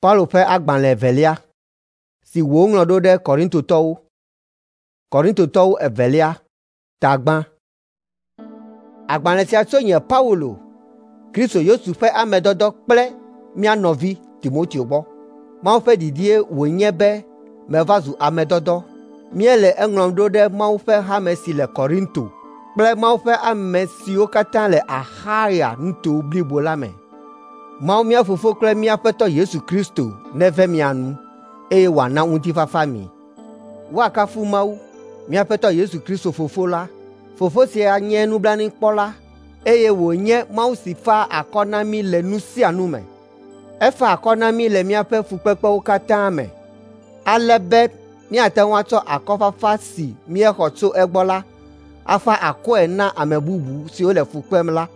Paulo ƒe agbalẽ evelia si woŋlɔ ɖo ɖe Korintotɔwo evelia tagbã. Agbalẽ sia tso nye Paulo, Kristo Yesu ƒe ame dɔdɔ kple mía nɔvi Timoteo gbɔ. Mawu ƒe didie wònye be meva zu ame dɔdɔ. Míele eŋlɔm ɖo ɖe Mawu ƒe hame si le Korinto kple Mawu ƒe ame siwo katã le Axaya nuto blibo la me. Mawu mía Fofo kple mía Aƒetɔ Yesu Kristo neve mia nu, eye wòana ŋutifafa mi. Woakafu Mawu, mía Aƒetɔ Yesu Kristo Fofo la. Fofo sia nye nublanuikpɔla, eye wònye Mawu si faa akɔ na mí le nu sia nu me. Efa akɔ na mí le míaƒe fukpekpewo katã me, ale be míate ŋu atsɔ akɔfafa si míexɔ tso egbɔ la afa akɔe na ame bubu siwo le fu kpem la.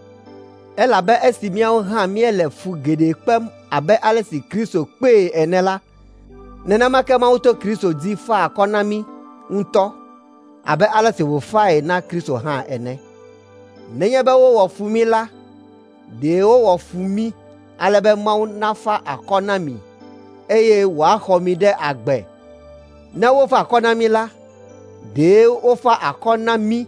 Elabe esi míawo hã míele fu geɖe kpem abe ale si Kristo kpee ene la, nenema ke Mawu to Kristo dzi fa akɔ na mí ŋutɔ abe ale si wòfae na Kristo hã ene. Nenye be wowɔ fu mí la, ɖe wowɔ fu mí ale be Mawu nafa akɔ na mi, eye wòaxɔ mi ɖe agbe. Ne wofa akɔ na mí la, ɖe wofa akɔ na mí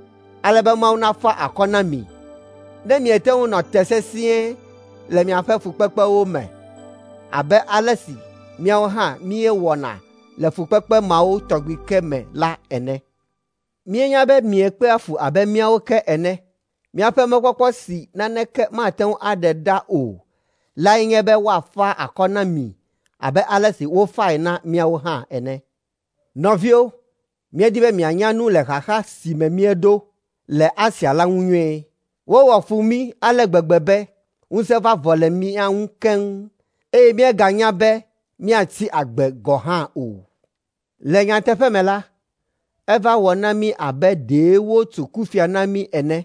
ale be Mawu nafa akɔ na mi. Ne miete ŋu nɔ te sesĩe le miaƒe fukpekpewo me, abe ale si míawo hã míewɔna le fukpekpe mawo tɔgbi ke me la ene. Míenya be miekpe afu abe míawo ke ene. Míaƒe mekpɔkpɔ si naneke mate ŋu aɖe ɖa o lae nye be woafa akɔ na mi abe ale si wofae na míawo hã ene. Nɔviwo, míedi be mianya nu le xaxa si me míeɖo le Asia la ŋu nyuie. Wowɔ fu mí ale gbegbe be ŋusẽ va vɔ le mía ŋu keŋ, eye míeganya be míatsi agbe gɔ̃ hã o. Le nyateƒe me la, eva wɔ na mí abe ɖe wotu kufia na mí ene.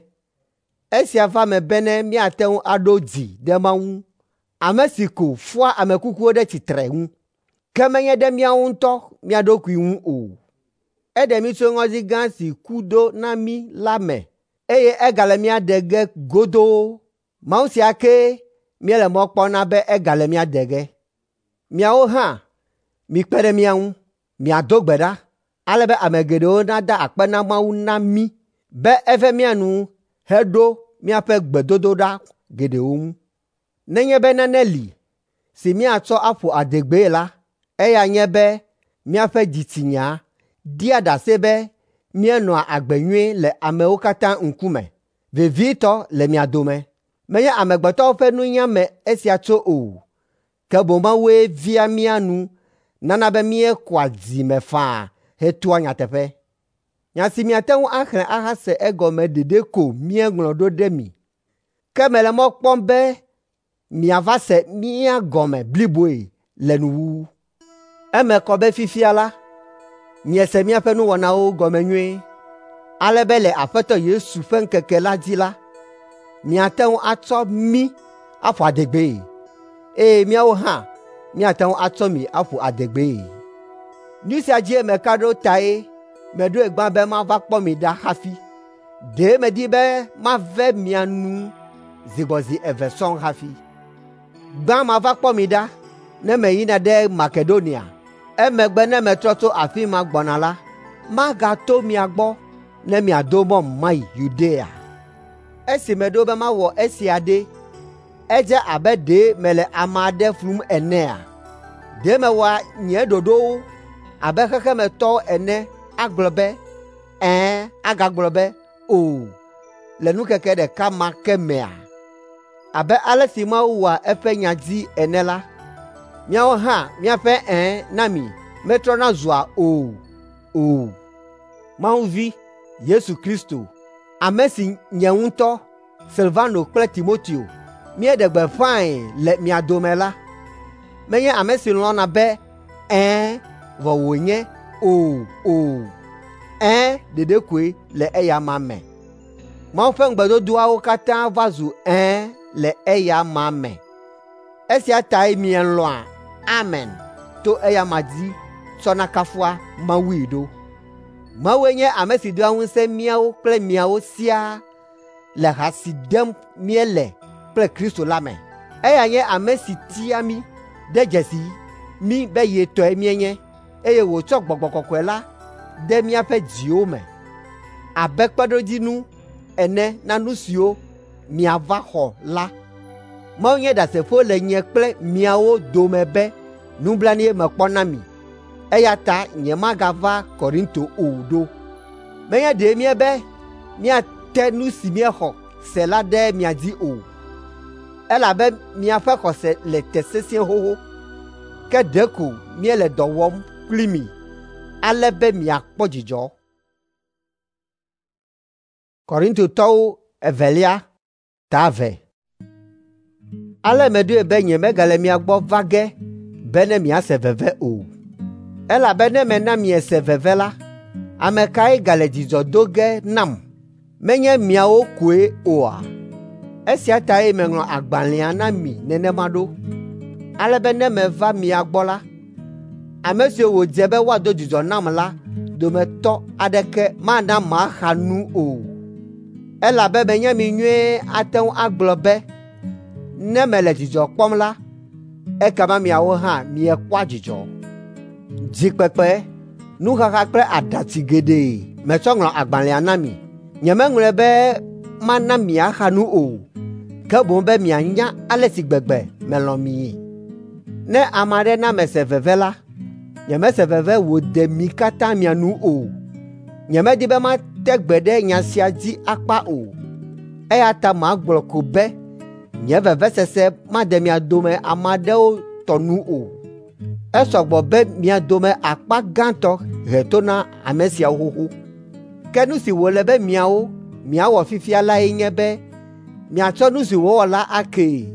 Esia va me bene míate ŋu aɖo dzi ɖe Mawu ŋu, ame si ko fua ame kukuwo ɖe tsitre ŋu, ke menye ɖe míawo ŋutɔ mía ɖokui ŋu o. Eɖe mí tso ŋɔdzi gã si ku ɖo na mí la me, eye egale mía ɖe ge godoo. Mawu sia ke míele mɔ kpɔna be egale mía ɖe ge. Miawo hã, mikpe ɖe mía ŋu, miado gbe ɖa, ale be ame geɖewo nada akpe na Mawu na mí, be eve mía nu heɖo míaƒe gbedodoɖa geɖewo ŋu. Nenye be nane li si míatsɔ aƒo adegbee la, eya nye be míaƒe dzitsinya dia ɖase be míenɔa agbe nyuie le amewo katã ŋkume, vevitɔ le mia dome. Menye amegbetɔwo ƒe nunya me esia tso o, ke boŋ Mawue via mía nu nana be míekɔa dzi me faa hetoa nyateƒe. Nya si miate ŋu axlẽ ahase egɔme ɖeɖe ko míeŋlɔ ɖo ɖe mi, ke mele mɔ kpɔm be miava se mía gɔme bliboe le nuwuwu. Eme kɔ be fifia la, miese míaƒe nuwɔnawo gɔme nyuie, ale be le Aƒetɔ Yesu ƒe ŋkeke la dzi la, miate ŋu atsɔ mí aƒo adegbee, eye míawo hã míate ŋu atsɔ mi aƒo adegbee. Nu sia dzie meka ɖo tae meɖoe gbã be mava kpɔ mi ɖa hafi. Ɖe medi be mave mia nu zi gbɔ zi eve sɔŋ hafi. Gbã mava kpɔ mi ɖa ne meyina ɖe Makedonia. Emegbe ne metrɔ tso afi ma gbɔna la, magato mia gbɔ ne miado mɔm mayi Yudea. Esi meɖo be mawɔ esia ɖe, edze abe ɖe mele ame aɖe flum enea? Ɖe mewɔa nye ɖoɖowo abe xexemetɔwo ene agblɔ be agagblɔ be o le nukeke ɖeka ma ke mea? Abe ale si Mawu wɔa eƒe nya dzi ene la, míawo hã míaƒe na mi metrɔna zua o. Mawu vi Yesu Kristo, ame si nye ŋutɔ Silvano kple Timoteo míeɖe gbeƒãe le mia dome la, menye ame si lɔ̃na be vɔ wònye o. Ɖeɖe koe le eya ma me. Mawu ƒe ŋugbedodoawo katã va zu le eya ma me. Esia tae mielɔ̃a amen to eya ma dzi tsɔna kafua Mawui ɖo. Mawue nye ame si doa ŋusẽ míawo kple miawo siaa le ha si ɖem míele kple Kristo la me. Eya nye ame si tia mí de dzesi mi be ye tɔe mienye, eye wòtsɔ Gbɔgbɔ Kɔkɔe la de míaƒe dziwo me abe kpeɖodzinu ene na nu siwo miava xɔ la. Mawu nye ɖasefo le nye kple miawo dome be nublanui mekpɔ na mi, eya ta nyemagava Korinto o ɖo. Menye ɖe miebe miate nu si miexɔ se la ɖe mia dzi o, elabe miaƒe xɔse le te sesĩe xoxo, ke ɖeko miele dɔ wɔm kpli mi ale be miakpɔ dzidzɔ. Korintotɔwo evelia tave. Ale meɖoe be nyemegale mia gbɔ va ge be ne miase veve o, elabe ne mena miese veve la, ame kae gale dzidzɔ do ge nam? Menye miawo koe oa? Esia tae meŋlɔ agbalẽa na mi nenema ɖo, ale be ne meva mia gbɔ la, ame siwo wòdze be woado dzidzɔ nam la dometɔ aɖeke mana maxa nu o. Elabe menye mi nyuie ate ŋu agblɔ be ne mele dzidzɔ kpɔm la, ekema miawo hã miekpɔa dzidzɔ. Dzikpekpe, nuxaxa kple aɖatsi geɖe metsɔ ŋlɔ agbalẽa na mi. Nyemeŋlɔe be mana miaxa nu o, ke boŋ be mianya ale si gbegbe melɔ̃ mi. Ne ame aɖe na mese veve la, nyemese veve wòde mi katã mia nu o. Nyemedi be mate gbe ɖe nya sia dzi akpa o, eya ta magblɔ ko be nye vevesese made mia dome ame aɖewo tɔ nu o. Esɔ gbɔ be mia dome akpa gãtɔ he to na ame siawo xoxo. Ke nu si wòle be miawo miawɔ fifia lae nye be miatsɔ nu si wòwɔ la akee,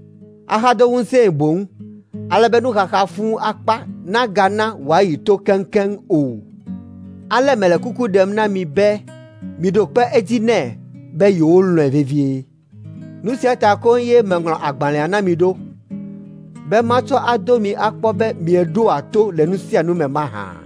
axado ŋusẽe boŋ, ale be nuxaxa fũu akpa nagana wòayi to keŋkeŋ o. Ale mele kuku ɖem na mi be miɖo kpe edzi nɛ be yewolɔ̃e vevie. Nu sia ta koŋ ye meŋlɔ agbalẽa na mi ɖo, be matsɔ ado mi akpɔ be mieɖoa to le nu sia nu me mahã.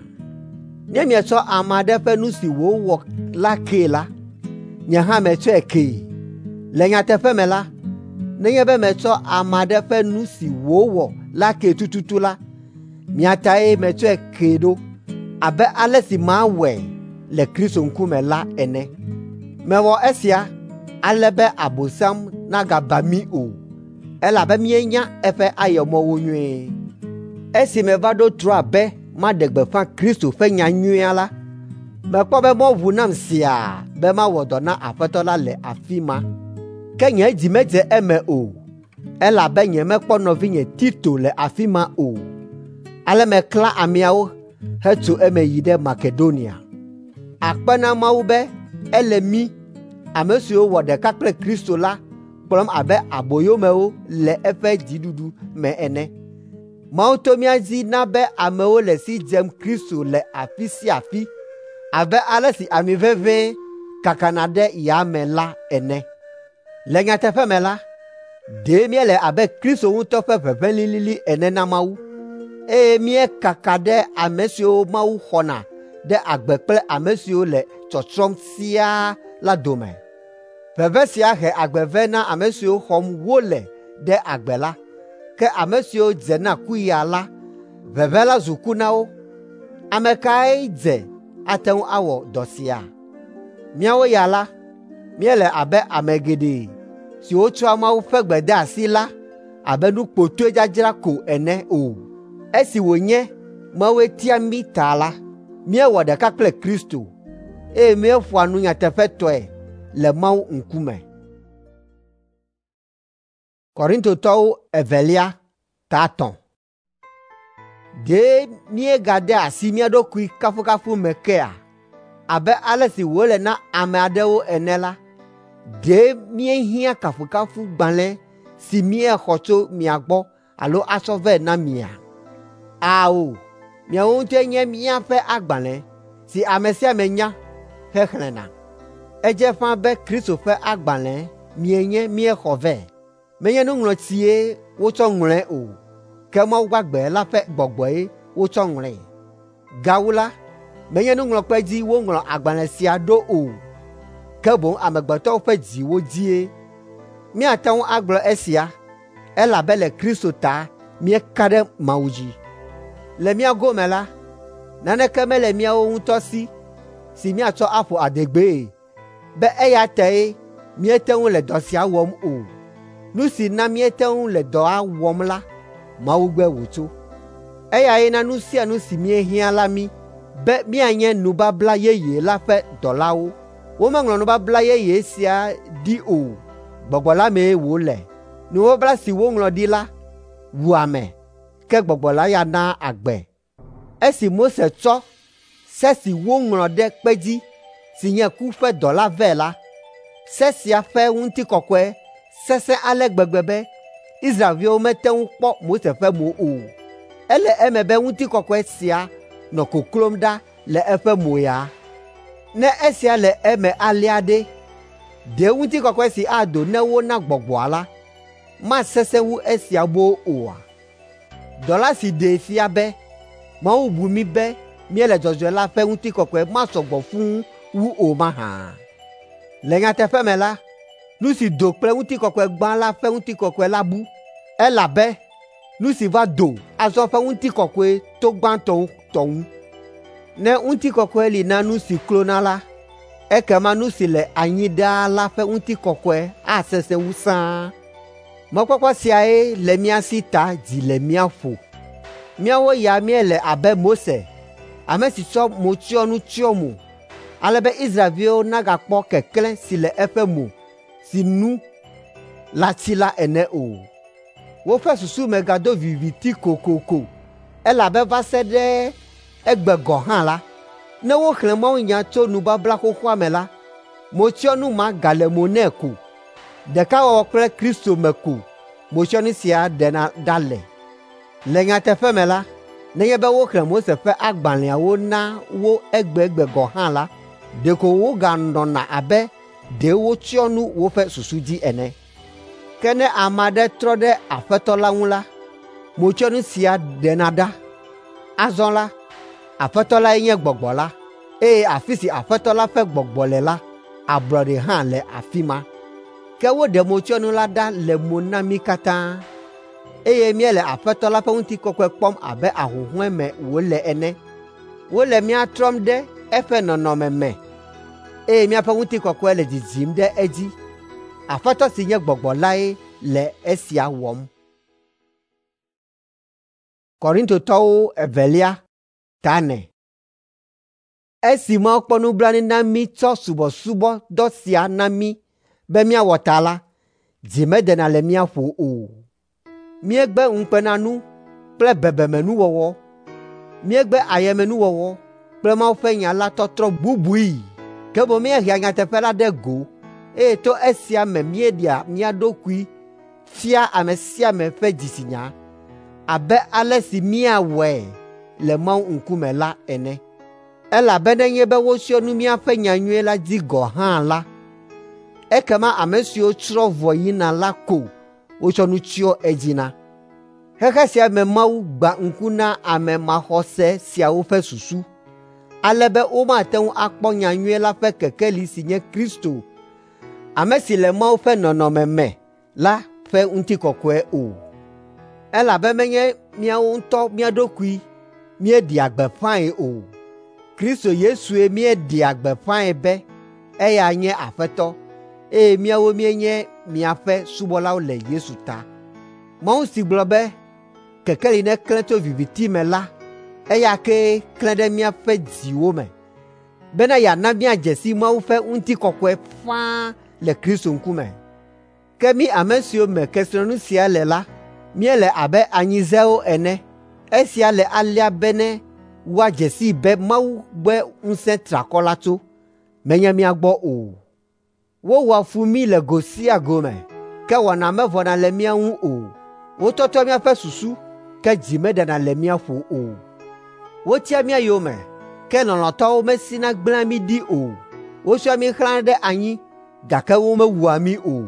Ne mietsɔ ame aɖe ƒe nu si wòwɔ la kee la, nye hã metsɔe kee. Le nyateƒe me la, nenye be metsɔ ame aɖe ƒe nu si wòwɔ la kee tututu la, mia tae metsɔe kee ɖo, abe ale si mawɔe le Kristo ŋkume la ene. Mewɔ esia ale be Abosam nagaba mi o, elabe mienya eƒe ayɔmɔwo nyuie. Esi meva ɖo trɔa be maɖe gbeƒã Kristo ƒe nya nyuia la, mekpɔ be mɔ ʋu nam siaa be mawɔ dɔ na Aƒetɔ la le afi ma. Ke nye dzi medze eme o, elabe nyemekpɔ nɔvinye Tito le afi ma o. Ale meklã ameawo hetso eme yi ɖe Makedonia. Akpe na Mawu be ele mi, ame siwo wɔ ɖeka kple Kristo la kplɔm abe aboyomewo le eƒe dziɖuɖu me ene. Mawu to mía dzi na be amewo le si dzem Kristo le afi sia afi, abe ale si ami ʋeʋẽ kakana ɖe yame la ene. Le nyateƒe me la, ɖe míele abe Kristo ŋutɔ ƒe ʋeʋẽ lĩlĩlĩ ene na Mawu, eye míekaka ɖe ame siwo Mawu xɔna ɖe agbe kple ame siwo le tsɔtsrɔ̃m siaa la dome. Ʋeʋẽ sia he agbevɛ na ame siwo xɔm wole ɖe agbe la, ke ame siwo dze na kuya la, ʋeʋẽ la zu ku na wo. Ame kae dze ate ŋu awɔ dɔ sia? Míawo ya la, míele abe ame geɖe siwo tsɔa Mawu ƒe gbedeasi la abe nu kpotoe dzadzra ko ene o. Esi wònye Mawu tia mí ta la, míewɔ ɖeka kple Kristo, eye míeƒoa nu nyateƒetɔe le Mawu ŋkume. Korintotɔwo evelia tatɔ̃. Ɖe míegade asi mía ɖokui kafukafu me kea, abe ale si wòle na ame aɖewo ene la, ɖe míehiã kafukafu gbalẽ si míexɔ tso mia gbɔ alo atsɔ vɛ na mia? Ao, miawo ŋutɔe nye míaƒe agbalẽ si ame sia ame nya hexlẽna. Edze ƒãa be Kristo ƒe agbalẽ mienye míexɔ vɛ. Menye nuŋlɔtsie wotsɔ ŋlɔe o, ke Mawu gbagbe la ƒe gbɔgbɔe wotsɔ ŋlɔe. Gawu la, menye nuŋlɔkpe dzi woŋlɔ agbalẽ sia ɖo o, ke boŋ amegbetɔwo ƒe dziwo dzie. Míate ŋu agblɔ esia, elabe le Kristo ta míeka ɖe Mawu dzi. Le mía gome la, naneke mele míawo ŋutɔ si míatsɔ aƒo adegbee, be eya tae míete ŋu le dɔ sia wɔm o. Nu si na míete ŋu le dɔa wɔm la, Mawu gbe wòtso. Eyae na nu sia nu si míehiã la mí, be míanye nubabla yeye la ƒe dɔlawo. Womeŋlɔ nubabla yeye sia ɖi o, gbɔgbɔ la mee wòle. Nubabla si woŋlɔ ɖi la wu ame, ke gbɔgbɔ la ya na agbe. Esi Mose tsɔ se si woŋlɔ ɖe kpe dzi, si nye ku ƒe dɔ la vɛ la, se sia ƒe ŋutikɔkɔe sesẽ ale gbegbe be Israelviwo mete ŋu kpɔ Mose ƒe mo o. Ele eme be ŋutikɔkɔe sia nɔ koklom ɖa le eƒe mo ya. Ne esia le eme alea ɖe, ɖe ŋutikɔkɔe si ado ne wona gbɔgbɔa la, masesẽ wu esia bo oa? Dɔ la si ɖe fia be Mawu bu mí be míele dzɔdzɔe la ƒe ŋutikɔkɔe masɔ gbɔ fũu wu o mahã. Le nyateƒe me la, nu si do kple ŋutikɔkɔe gbã la ƒe ŋutikɔkɔe la bu, elabe nu si va do azɔ ƒe ŋutikɔkɔe to gbãtɔwo tɔ ŋu. Ne ŋutikɔkɔe li na nu si klona la, ekema nu si le anyi ɖaa la ƒe ŋutikɔkɔe asesẽ wu sãa. Mɔkpɔkpɔ siae le mía si ta dzi le mía ƒo. Míawo ya míele abe Mose, ame si tsɔ motsyɔnu tsyɔ mo, ale be Israelviwo nagakpɔ keklẽ si le eƒe mo si nu la tsi la ene o. Woƒe susu me gado viviti kokoko, elabe va se ɖe egbe gɔ̃ hã la, ne woxlẽ mawunya tso nubabla xoxoa me la, motsyɔnu ma gale mo nɛ ko. Ɖekawɔwɔ kple Kristo me ko motsyɔnu sia ɖena ɖa le. Le nyateƒe me la, nenye be woxlẽ Mose ƒe agbalẽawo na wo egbegbe gɔ̃ hã la, ɖeko woganɔna abe ɖe wotsyɔ nu woƒe susu dzi ene. Ke ne ame aɖe trɔ ɖe Aƒetɔ la ŋu la, motsyɔnu sia ɖena ɖa. Azɔ la, Aƒetɔ lae nye gbɔgbɔ la, eye afi si Aƒetɔ la ƒe gbɔgbɔ le la, ablɔɖe hã le afi ma. Ke woɖe motsyɔnu la ɖa le mo na mí katã, eye míele Aƒetɔ la ƒe ŋutikɔkɔe kpɔm abe ahuhɔ̃e me wòle ene. Wole mía trɔm ɖe eƒe nɔnɔme me, eye míaƒe ŋutikɔkɔe le dzidzim ɖe edzi. Aƒetɔ si nye gbɔgbɔ lae le esia wɔm. Korintotɔwo evelia tane. Esi Mawu kpɔ nublanui na mí tsɔ subɔsubɔ dɔ sia na mí be míawɔ ta la, dzi medena le mía ƒo o. Míegbe ŋukpenanu kple bebemenuwɔwɔ, míegbe ayemenuwɔwɔ kple Mawu ƒe nya la tɔtrɔ bubui, ke boŋ míehea nyateƒe la ɖe go, eye to esia me míeɖia mía ɖokui fia ame sia ame ƒe dzisinya, abe ale si míawɔe le Mawu ŋkume la ene. Elabena nenye be wotsyɔ nu míaƒe nyanyuie la dzi gɔ̃ hã la, ekema ame siwo tsrɔ̃ vɔ yina la ko wotsɔ nu tsyɔ edzi na. Xexe sia me Mawu gba ŋku na ame maxɔse siawo ƒe susu, ale be womate ŋu akpɔ nyanyuie la ƒe kekeli si nye Kristo, ame si le Mawu ƒe nɔnɔme me la ƒe ŋutikɔkɔe o. Elabe menye míawo ŋutɔ mía ɖokui míeɖia gbeƒãe o. Kristo Yesue míeɖia gbeƒãe be eya nye Aƒetɔ, eye míawo míenye miaƒe subɔlawo le Yesu ta. Mawu si gblɔ be kekeli neklẽ tso viviti me la, eya ke klẽ ɖe míaƒe dziwo me, bena yeana míadze si Mawu ƒe ŋutikɔkɔe ƒãa le Kristo ŋkume. Ke mí ame siwo me kesinɔnu sia le la, míele abe anyizewo ene. Esia le alea be ne woadze si be Mawu gbe ŋusẽ triakɔ la tso, menye mía gbɔ o. Wowɔa fu mí le go sia go me, ke wɔna mevɔna le mía ŋu o. Wotɔtɔ míaƒe susu, ke dzi meɖena le mía ƒo o. Wotia mía yome, ke lɔlɔ̃tɔwo mesina gblẽa mí ɖi o. Wotsɔa mí xlãna ɖe anyi, gake womewua mí o.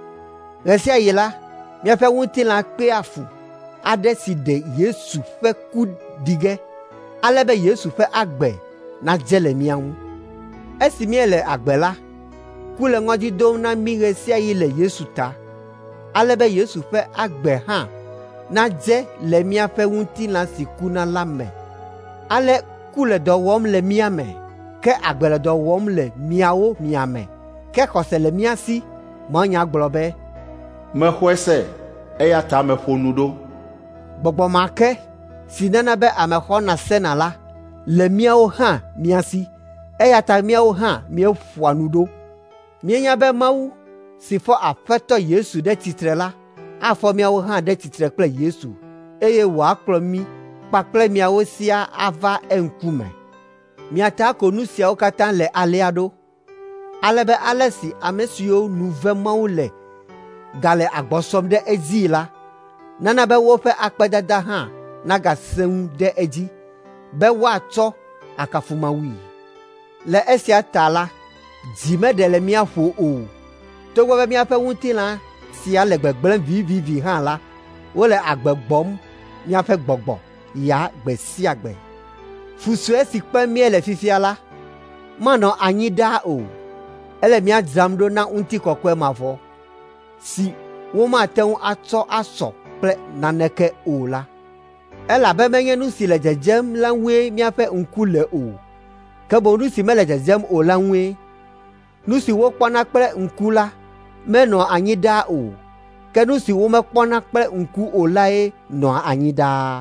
Ɣe sia ɣi la, míaƒe ŋutilã kpea fu aɖe si ɖe Yesu ƒe ku ɖi ge, ale be Yesu ƒe agbe nadze le mía ŋu. Esi míele agbe la, ku le ŋɔdzi dom na mí ɣe sia ɣi le Yesu ta, ale be Yesu ƒe agbe hã na dze le míaƒe ŋutilã si kuna la me. Ale ku le dɔ wɔm le mía me, ke agbe le dɔ wɔm le miawo miame, ke xɔse le mía si. Mawunya gblɔ be, mexɔe se, eya ta meƒo nu ɖo. Gbɔgbɔ ma ke si nana be ame xɔna sena la le míawo hã mía si, eya ta míawo hã míeƒoa nu ɖo. Míenya be Mawu si fɔ Aƒetɔ Yesu ɖe tsitre la, afɔ míawo hã ɖe tsitre kple Yesu, eye wòakplɔ mí kpakple miawo sia ava eŋkume. Miata ko nu siawo katã le alea ɖo, ale be ale si ame siwo nu ve Mawu le gale agbɔsɔm ɖe edzi la, nana be woƒe akpedada hã nagasẽ ŋu ɖe edzi, be woatsɔ akafumawui. Le esia ta la, dzi meɖe le mía ƒo o. Togbɔ be míaƒe ŋutilã sia le gbegblẽm vivivi hã la, wole agbe gbɔm míaƒe gbɔgbɔ ya gbe sia gbe. Fu sue si kpem míele fifia la, manɔ anyi ɖaa o. Ele mía dzram ɖo na ŋutikɔkɔe mavɔ, si womate ŋu atsɔ asɔ kple naneke o la. Elabe menye nu si le dzedzem la ŋue míaƒe ŋku le o, ke boŋ nu si mele dzedzem o la ŋue. Nu si wokpɔna kple ŋku la menɔa anyi ɖaa o, ke nu si womekpɔna kple ŋku o lae nɔa anyi ɖaa.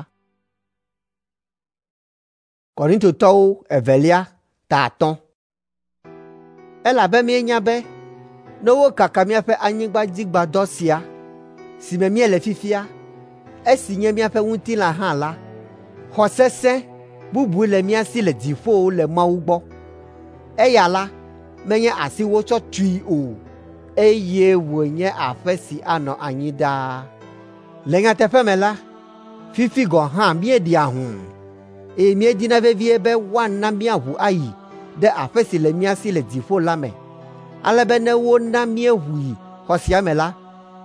Korintotɔwo evelia ta 5. Elabe míenya be ne wokaka míaƒe anyigbadzigbadɔ sia, si me míele fifia, esi nye míaƒe ŋutilã hã la, xɔ sesẽ bubu le mía si le dziƒo le Mawu gbɔ. Eya la, menye asi wotsɔ tui o, eye wònye aƒe si anɔ anyi ɖaa. Le nyateƒe me la, fifi gɔ̃ hã míeɖi ahũ, eye míedina vevie be woana míaʋu ayi ɖe aƒe si le mía si le dziƒo la me. Ale be ne wona míeʋu yi xɔ sia me la,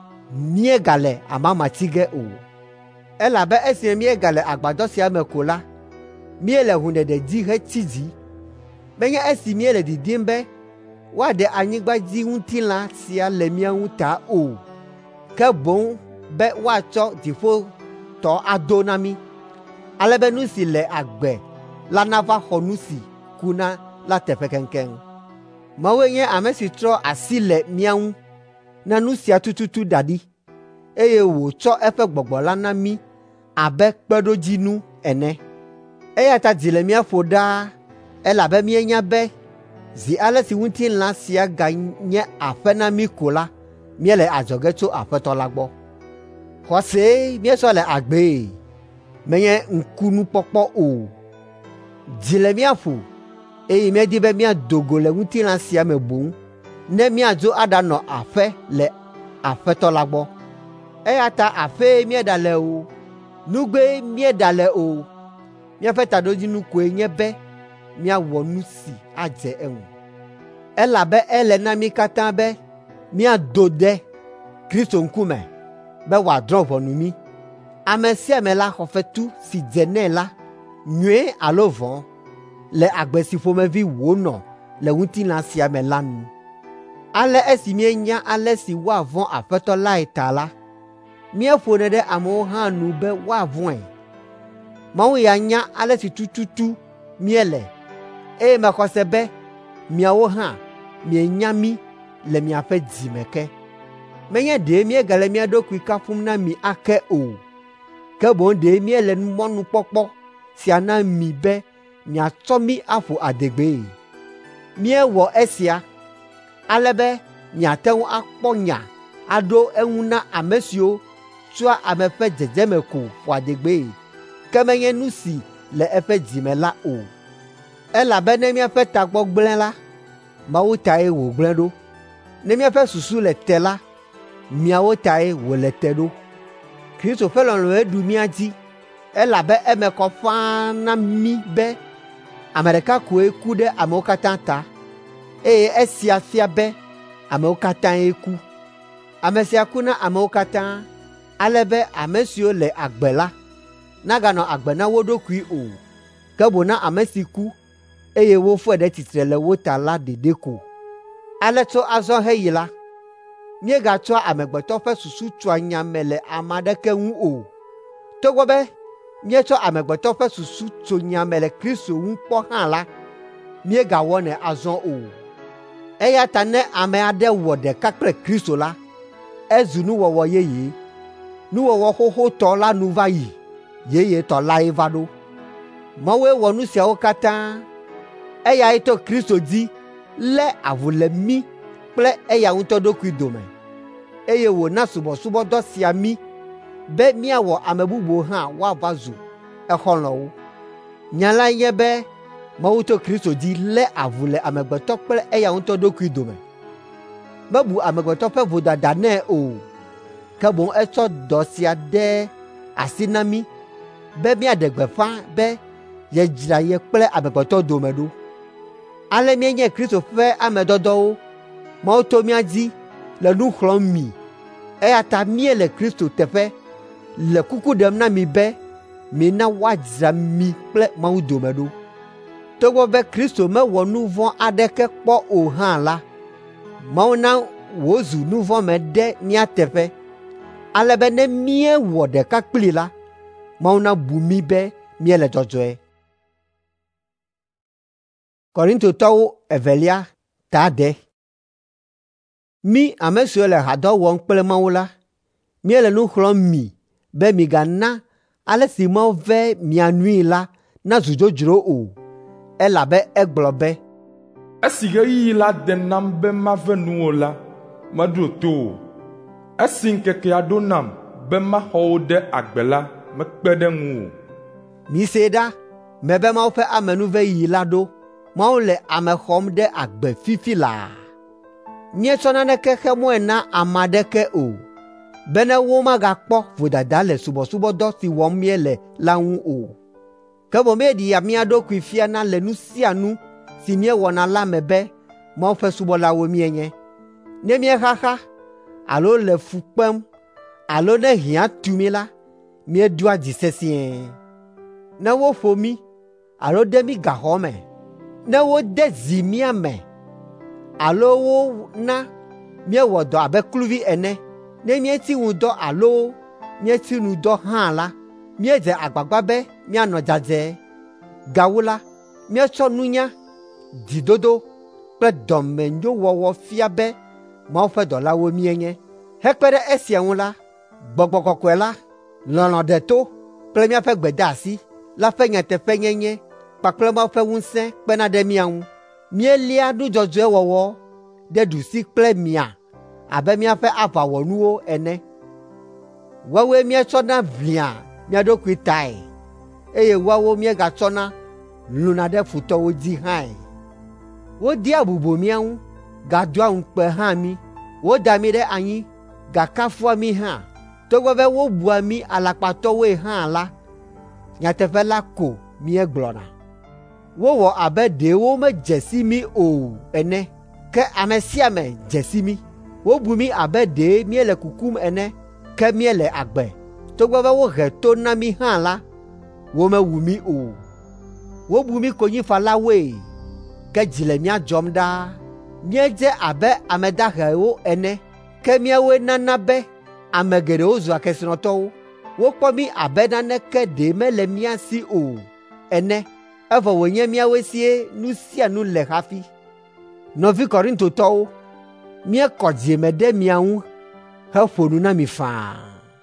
míegale amamati ge o. Elabe esi míegale agbadɔ sia me ko la, míele hũɖeɖe dzi hetsi dzi. Menye esi míele didim be woaɖe anyigbadziŋutilã sia le mía ŋu ta o, ke boŋ be woatsɔ dziƒotɔ ado na mí, ale be nu si le agbe la nava xɔ nu si kuna la teƒe keŋkeŋ. Mawu nye ame si trɔ asi le mía ŋu na nu sia tututu da ɖi, eye wòtsɔ eƒe gbɔgbɔ la na mí abe kpeɖodzinu ene. Eya ta dzi le mía ƒo ɖaa, elabe míenya be zi ale si ŋutilã sia ganye aƒe na mí ko la, míele adzɔge tso Aƒetɔ la gbɔ. Xɔsee míesɔ le agbee, menye ŋkunukpɔkpɔ o. Dzi le mía ƒo, eye míedi be míado go le ŋutilã sia me boŋ, ne míadzo aɖanɔ aƒe le Aƒetɔ la gbɔ. Eya ta aƒee míeɖa le o, nugbee míeɖa le o. Míaƒe taɖodzinu koe nye be míawɔ nu si adze eŋu. Elabe ele na mí katã be míado de Kristo ŋkume be wòadrɔ̃ ʋɔnu mí. Ame sia ame la xɔ fetu si dze nɛ la, nyuie alo vɔ̃, le agbe si ƒomevi wònɔ le ŋutilã sia me la nu. Ale esi míenya ale si woavɔ̃ Aƒetɔ lae ta la, míeƒonɛ ɖe amewo hã nu be woavɔ̃e. Mawu ya nya ale si tututu míele, eye mexɔ se be miawo hã mienya mí le miaƒe dzi me ke. Menye ɖe míegale mía ɖokui kafum na mi ake o, ke boŋ ɖe míele mɔnukpɔkpɔ sia na mi be miatsɔ mí aƒo adegbee. Míewɔ esia ale be miate ŋu akpɔ nya aɖo eŋu na ame siwo tsɔa ame ƒe dzedzeme ko ƒo adegbee, ke menye nu si le eƒe dzi me la o. Elabena míaƒe tagbɔ gblẽ la, Mawu tae wògblẽ ɖo. Ne míaƒe susu le te la, miawo tae wòle te ɖo. Kristo ƒe lɔlɔ̃e ɖu mía dzi, elabe eme kɔ ƒãa na mí be ame ɖeka koe ku ɖe amewo katã ta, eye esia fia be amewo katãe ku. Ame sia ku na amewo katã, ale be ame siwo le agbe la naganɔ agbe na wo ɖokui o, ke boŋ na ame si ku, eye wofɔe ɖe tsitre le wo ta la ɖeɖe ko. Ale tso azɔ heyi la, míegatsɔa amegbetɔ ƒe susu tsoa nya me le ame aɖeke ŋu o, togbɔ be míetsɔ amegbetɔ ƒe susu tso nya me le Kristo ŋu kpɔ hã la, míegawɔnɛ azɔ o. Eya ta ne ame aɖe wɔ ɖeka kple Kristo la, ezu nuwɔwɔ yeye. Nuwɔwɔ xoxotɔ la nu va yi, yeyetɔ lae va ɖo. Mawue wɔ nu siawo katã. Eyae to Kristo dzi lé avu le mí kple eya ŋutɔ ɖokui dome, eye wòna subɔsubɔdɔ sia mí be míawɔ ame bubuwo hã woava zu exɔlɔ̃wo. Nya la nye be Mawu to Kristo dzi lé avu le amegbetɔ kple eya ŋutɔ ɖokui dome. Mebu amegbetɔ ƒe vodada nɛ o, ke boŋ etsɔ dɔ sia de asi na mí be míaɖe gbeƒã be yedzra ye kple amegbetɔ dome ɖo. Ale míenye Kristo ƒe ame dɔdɔwo. Mawu to mía dzi le nu xlɔ̃m mi, eya ta míele Kristo teƒe le kuku ɖem na mi be mina woadzra mi kple Mawu dome ɖo. Togbɔ be Kristo mewɔ nu vɔ̃ aɖeke kpɔ o hã la, Mawu na wòzu nu vɔ̃ me ɖe mía teƒe, ale be ne míewɔ ɖeka kplii la, Mawu na bu mí be míele dzɔdzɔe. Korintotɔwo evelia ta de. Mí ame siwo le hadɔ wɔm kple Mawu la, míele nu xlɔ̃m mi be migana ale si Mawu ve mia nui la nazu dzodzro o, elabe egblɔ be, esi ɣeyiɣi la de nam be mave nuwò la, meɖo to o. Esi ŋkekea ɖo nam be maxɔ wò ɖe agbe la, mekpe ɖe ŋu o. Misee ɖa, mebe Mawu ƒe amenuveyiɣi la ɖo. Mawu le ame xɔm ɖe agbe fifi laa. Míetsɔ naneke xe mɔe na ame aɖeke o, be ne womagakpɔ vodada le subɔsubɔdɔ si wɔm míele la ŋu o. Ke boŋ míeɖia mía ɖokui fiana le nu sia nu si míewɔna la me be Mawu ƒe subɔlawo míenye. Ne míexaxa alo le fu kpem alo ne hiã tu mí la, míeɖoa dzi sesĩe. Ne woƒo mí alo de mí gaxɔ me, ne wode zi mía me alo wona míewɔ dɔ abe kluvi ene, ne míeti ŋu dɔ alo míeti nu dɔ hã la, míedze agbagba be míanɔ dzadze. Gawu la, míetsɔ nunya, dzidodo kple dɔmenyowɔwɔ fia be Mawu ƒe dɔlawo míenye. Hekpe ɖe esia ŋu la, Gbɔgbɔ Kɔkɔe la, lɔlɔ̃ ɖeto kple míaƒe gbedeasi la ƒe nyateƒenyenye kpakple Mawu ƒe ŋusẽ kpena ɖe mía ŋu. Míelia nudzɔdzɔe wɔwɔ ɖe ɖusi kple mia abe míaƒe aʋawɔnuwo ene. Woawoe míetsɔna ʋlia mía ɖokui tae, eye woawo míegatsɔna lũna ɖe futɔwo dzi hãe. Wodea bubu mía ŋu, gadoa ŋukpe hã mí. Woda mí ɖe anyi, gakafua mí hã. Togbɔ be wobua mí alakpatɔwoe hã la, nyateƒe la ko míegblɔna. Wowɔ abe ɖe womedze si mí o ene, ke ame sia ame dze si mí. Wobu mí abe ɖe míele kukum ene, ke míele agbe. Togbɔ be wohe to na mí hã la, womewu mí o. Wobu mí konyifalawoe, ke dzi le mía dzɔm ɖaa. Míedze abe ame dahewo ene, ke míawoe nana be ame geɖewo zua kesinɔtɔwo. Wokpɔ mí abe naneke ɖe mele mía si o ene, evɔ wònye míawoe sie nu sia nu le hafi. Nɔvi Korintotɔwo, míekɔ dzieme ɖe mia ŋu heƒo nu na mi faa.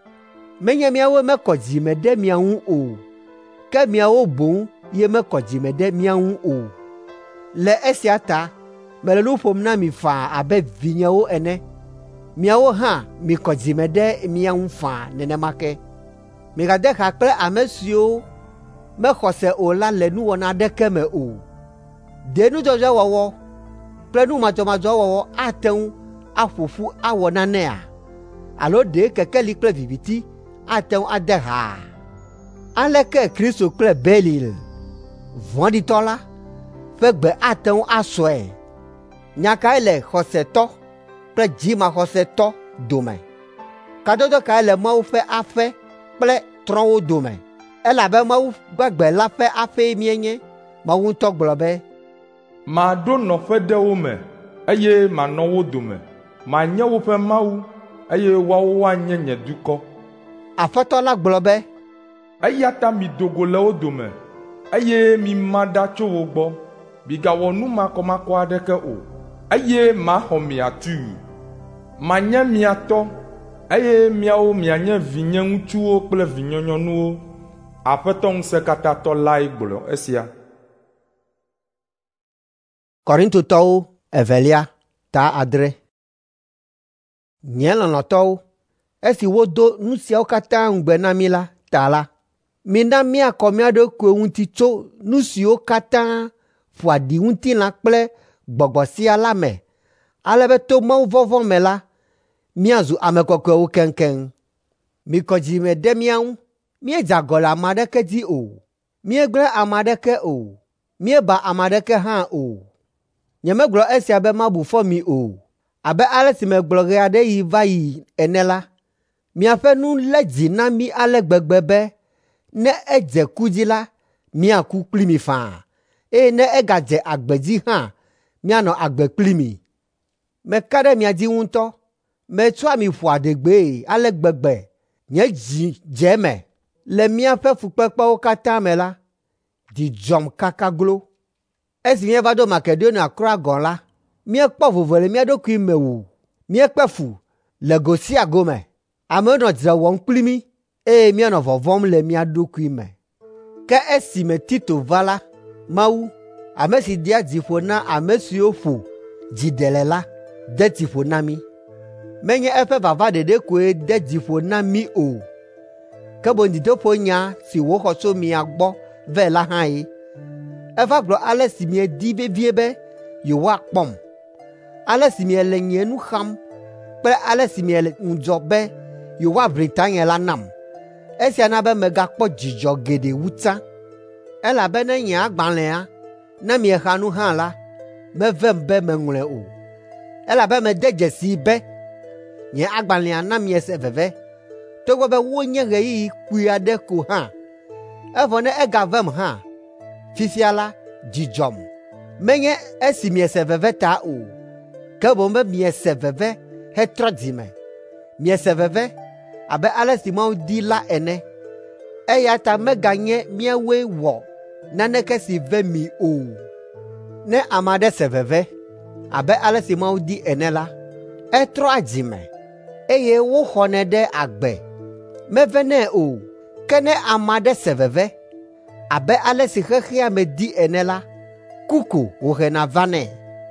Menye míawoe mekɔ dzime ɖe mia ŋu o, ke miawo boŋ ye mekɔ dzime ɖe mia ŋu o. Le esia ta, mele nu ƒom na mi faa abe vinyewo ene. Miawo hã mikɔ dzime ɖe mia ŋu faa nenema ke. Migade xa kple ame siwo mexɔ se o la le nuwɔna aɖeke me o. Ɖe nudzɔdzɔ wɔwɔ kple nu madzɔmadzɔ wɔwɔ ate ŋu aƒo ƒu awɔ nanea? Alo ɖe kekeli kple viviti ate ŋu ade ha? Aleke Kristo kple Belil, vɔ̃ɖitɔ la, ƒe gbe ate ŋu asɔe? Nya kae le xɔsetɔ kple dzimaxɔsetɔ dome? Kadodo kae le Mawu ƒe aƒe kple trɔ̃wo dome? Elabe Mawu gbegbe la ƒe aƒee míenye. Mawu ŋutɔ gblɔ be, maɖo nɔƒe ɖe wo me, eye manɔ wo dome. Manye woƒe Mawu, eye woawo woanye nye dukɔ. Aƒetɔ la gblɔ be, eya ta midogo le wo dome, eye mima ɖa tso wo gbɔ. Migawɔ nu makɔmakɔ aɖeke o, eye maxɔ mia tui. Manye mia tɔ, eye miawo mianye vinye ŋutsuwo kple vinyɔnyɔnuwo. Aƒetɔ Ŋusẽkatãtɔ lae gblɔ esia. Korintotɔwo evelia ta 7. Nye lɔlɔ̃tɔwo, esi wodo nu siawo katã ŋugbe na mi la ta la, mina míakɔ mía ɖokuiwo ŋuti tso nu siwo katã ƒoa ɖi ŋutilã kple gbɔgbɔ sia la me, ale be to Mawuvɔvɔ̃ me la, míazu ame kɔkɔewo keŋkeŋ. Mikɔ dzi me ɖe mía ŋu. Míedze agɔ le ame aɖeke dzi o. Míegblẽ ame aɖeke o. Míeba ame aɖeke hã o. Nyemegblɔ esia be mabu fɔ mi o. Abe ale si megblɔ ɣe aɖe yi va yi ene la, miaƒe nu lé dzi na mí ale gbegbe be ne edze ku dzi la, míaku kpli mi faa, eye ne egadze agbe dzi hã, míanɔ agbe kpli mi. Meka ɖe mia dzi ŋutɔ. Metsɔa mi ƒo adegbee ale gbegbe nye dzi dze eme. Le míaƒe fukpekpewo katã me la, dzi dzɔm kaka glo. Esi míeva ɖo Makedonia kura gɔ̃ la, míekpɔ vovo le mía ɖokui me o. Míekpe fu le go sia go me. Amewo nɔ dzre wɔm kpli mí, eye míanɔ vɔvɔm le mía ɖokui me. Ke esime Tito va la, Mawu, ame si dea dziƒo na ame siwo ƒo dziɖele la, de dziƒo na mí. Menye eƒe vava ɖeɖe koe de dziƒo na mí o, ke boŋ dzidoƒo nya si wòxɔ tso mia gbɔ vɛ la hã ye. Eva gblɔ ale si miedi vevie be yewoakpɔm, ale si miele nye nu xam kple ale si miele ŋudzɔ be yewoaʋli tanye la nam. Esia na be megakpɔ dzidzɔ geɖe wu tsã, elabena nye agbalẽa, ne miexa nu hã la, mevem be meŋlɔe o, elabe mede dzesii be nye agbalẽa na miese veve, togbɔ be wonye ɣeyiɣi kpui aɖe ko hã. Evɔ ne egavem hã, fifia la, dzidzɔm. Menye esi miese veve ta o, ke boŋ be miese veve hetrɔ dzime. Miese veve abe ale si Mawu di la ene, eya ta meganye míawoe wɔ naneke si ve mi o. Ne ame aɖe se veve abe ale si Mawu di ene la, etrɔa dzime, eye woxɔnɛ ɖe agbe. Mevenɛ o, ke ne ame aɖe se veve abe ale si xexea me di ene la, kuko wòhena vanɛ.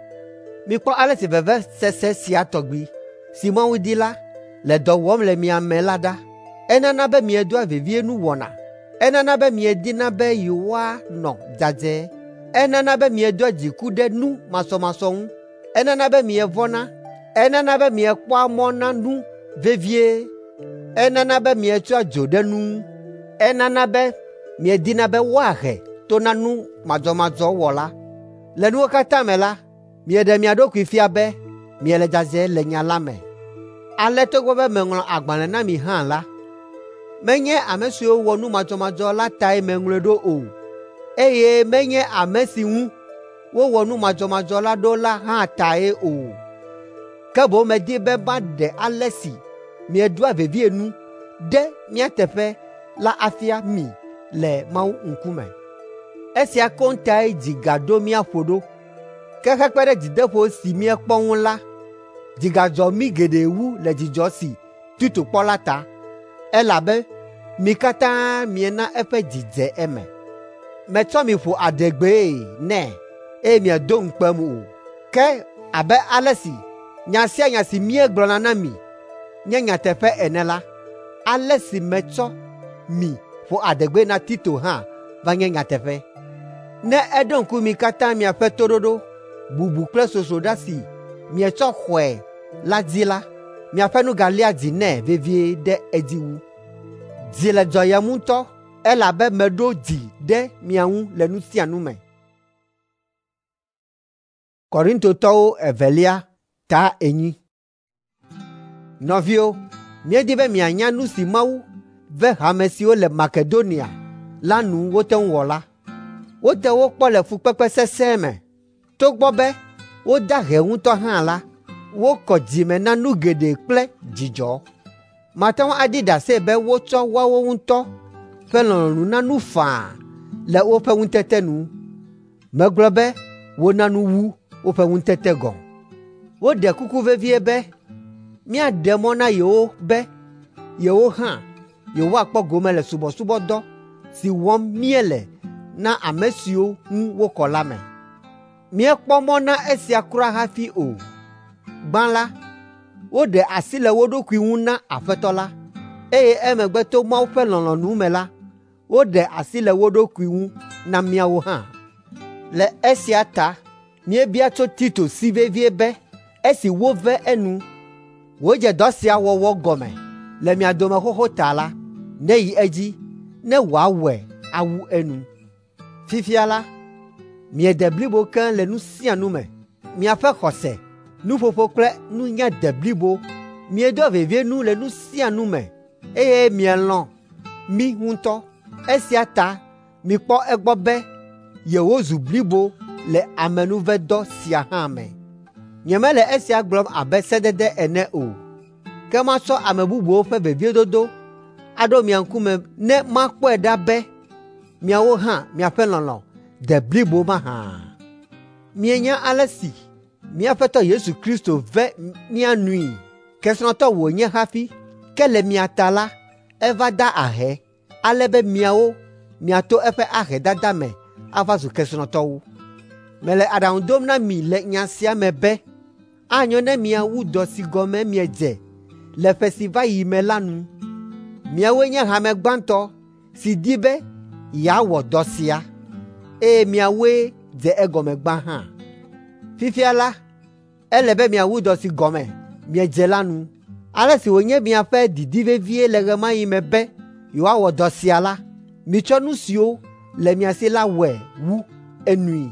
Mikpɔ ale si veve sese sia tɔgbi si Mawu di la le dɔ wɔm le mia me la ɖa. Enana be miedoa vevie nu wɔna. Enana be miedina be yewoanɔ dzadze. Enana be miedoa dziku ɖe nu masɔmasɔ ŋu. Enana be mievɔna. Enana be miekpɔa mɔ na nu vevie. Enana be mietsɔa dzo ɖe nu. Enana be miedina be woahe to na nu madzɔmadzɔ wɔla. Le nuwo katã me la, mieɖe mia ɖokui fia be miele dzadze le nya la me. Ale togbɔ be meŋlɔ agbalẽ na mi hã la, menye ame siwo wɔ nu madzɔmadzɔ la tae meŋlɔe ɖo o, eye menye ame si ŋu wowɔ nu madzɔmadzɔ la ɖo la hã tae o. Ke boŋ medi be maɖe ale si miedoa vevie nu ɖe mía teƒe la afia mi le Mawu ŋkume. Esia kontae dzi gaɖo mía ƒo ɖo, ke hekpe ɖe dzideƒo si miekpɔ ŋu la, dzigadzɔ mi geɖe wu le dzidzɔ si Tito kpɔ la ta, elabe mi katã miena eƒe dzi dze eme. Metsɔ mi ƒo adegbee nɛ, eye miedo ŋukpem o. Ke abe ale si nya sia nya si miegblɔna na mi nye nyateƒe ene la, ale si metsɔ mi ƒo adegbe na Tito hã va nye nyateƒe. Ne eɖo ŋku mi katã miaƒe toɖoɖo, bubu kple sosoɖa si mietsɔ xɔe la dzi la, miaƒe nu galia dzi nɛ vevie ɖe edzi wu. Dzi le dzɔyem ŋutɔ, elabe meɖo dzi ɖe mia ŋu le nu sia nu me. Korintotɔwo evelia ta 8. Nɔviwo, míedi be mianya nu si Mawu ve hame siwo le Makedonia la nu wote ŋu wɔ la. Wote wo kpɔ le fukpekpe sesẽ me. Togbɔ be woda he ŋutɔ hã la, wokɔ dzime na nu geɖe kple dzidzɔ. Mate ŋu adi ɖase be wotsɔ woawo ŋutɔ ƒe lɔlɔ̃nu na nu faa le woƒe ŋutete nu. Megblɔ be wona nu wu woƒe ŋutete gɔ̃. Woɖe kuku vevie be míaɖe mɔ na yewo be yewo hã yewoakpɔ gome le subɔsubɔdɔ si wɔm míele na ame siwo ŋu wokɔ la me. Míekpɔ mɔ na esia kura hafi o. Gbã la, woɖe asi le wo ɖokui ŋu na Aƒetɔ la, eye emegbe to Mawu ƒe lɔlɔ̃nu me la, woɖe asi le wo ɖokui ŋu na míawo hã. Le esia ta, míebia tso Tito si vevie be esi wove enu, wodze dɔ sia wɔwɔ gɔme le mia dome xoxo ta la, neyi edzi ne wòawɔe awu enu. Fifia la, miede blibo keŋ le nu sia nu me. Miaƒe xɔse, nuƒoƒo kple nunya de blibo. Miedo vevie nu le nu sia nu me, eye mielɔ̃ mi ŋutɔ. Esia ta mikpɔ egbɔ be yewozu blibo le amenuvedɔ sia hã me. Nyemele esia gblɔm abe sedede ene o, ke matsɔ ame bubuwo ƒe veviedodo aɖo mia ŋkume ne makpɔe ɖa be miawo hã miaƒe lɔlɔ̃ de blibo mahã. Mienya ale si mía Aƒetɔ Yesu Kristo ve míanui. Kesinɔtɔ wònye hafi, ke le mia ta la, eva da ahɛ, ale be miawo miato eƒe ahedada me ava zu kesinɔtɔwo. Mele aɖaŋu dom na mi le nya sia me be anyo ne miawu dɔ si gɔme miedze le ƒe si va yi me la nu. Miawoe nye hame gbãtɔ si di be yeawɔ dɔ sia, eye miawoe dze egɔme gbã hã. Fifia la, ele be miawu dɔ si gɔme miedze la nu. Ale si wònye miaƒe didi vevie le ɣe ma ɣi me be yewoawɔ dɔ sia la, mitsɔ nu siwo le mia si la wɔe wu enui.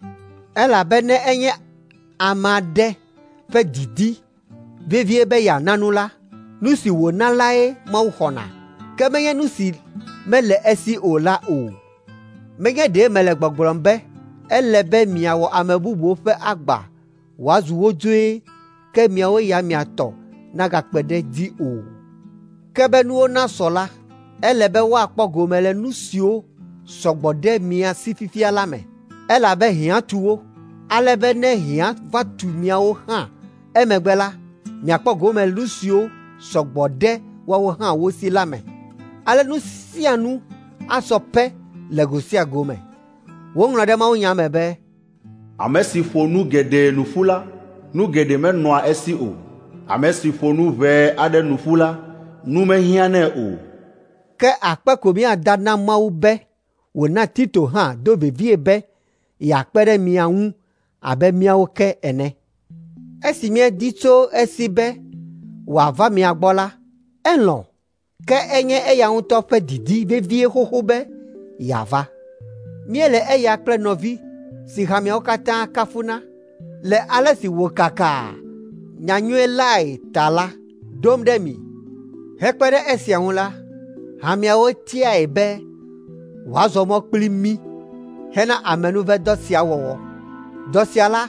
Elabena enye ame aɖe ƒe didi vevie be yeana nu la, nu si wòna lae Mawu xɔna, ke menye nu si mele esi o la o. Menye ɖe mele gbɔgblɔm be ele be miawɔ ame bubuwo ƒe agba wòazu wo dzoe, ke miawo ya miatɔ nagakpe ɖe dzi o. Ke be nuwo nasɔ la, ele be woakpɔ gome le nu siwo sɔgbɔ ɖe mia si fifia la me. Elabe hiã tu wo, ale be ne hiã va tu miawo hã emegbe la, miakpɔ gome le nu siwo sɔgbɔ ɖe woawo hã wo si la me. Ale nu sia nu asɔ pe le go sia go me. Woŋlɔ ɖe mawunya me be ame si ƒo nu geɖe nuƒu la, nu geɖe menɔa esi o. Ame si ƒo nu ʋɛ aɖe nuƒu la, nu mehiãnɛ o. Ke akpe ko míada na Mawu be wòna Tito hã do vevie be yeakpe ɖe mia ŋu abe míawo ke ene. Esi míedi tso esi be wòava mia gbɔ la, elɔ̃, ke enye eya ŋutɔ ƒe didi vevie xoxo be yeava. Míele eya kple nɔvi si hamiawo katã kafuna le ale si wòkaka nyanyuie lae ta la dom ɖe mi. Hekpe ɖe esia ŋu la, hamiawo tiae be wòazɔ mɔ kpli mí hena amenuvedɔ sia wɔwɔ. Dɔ sia la,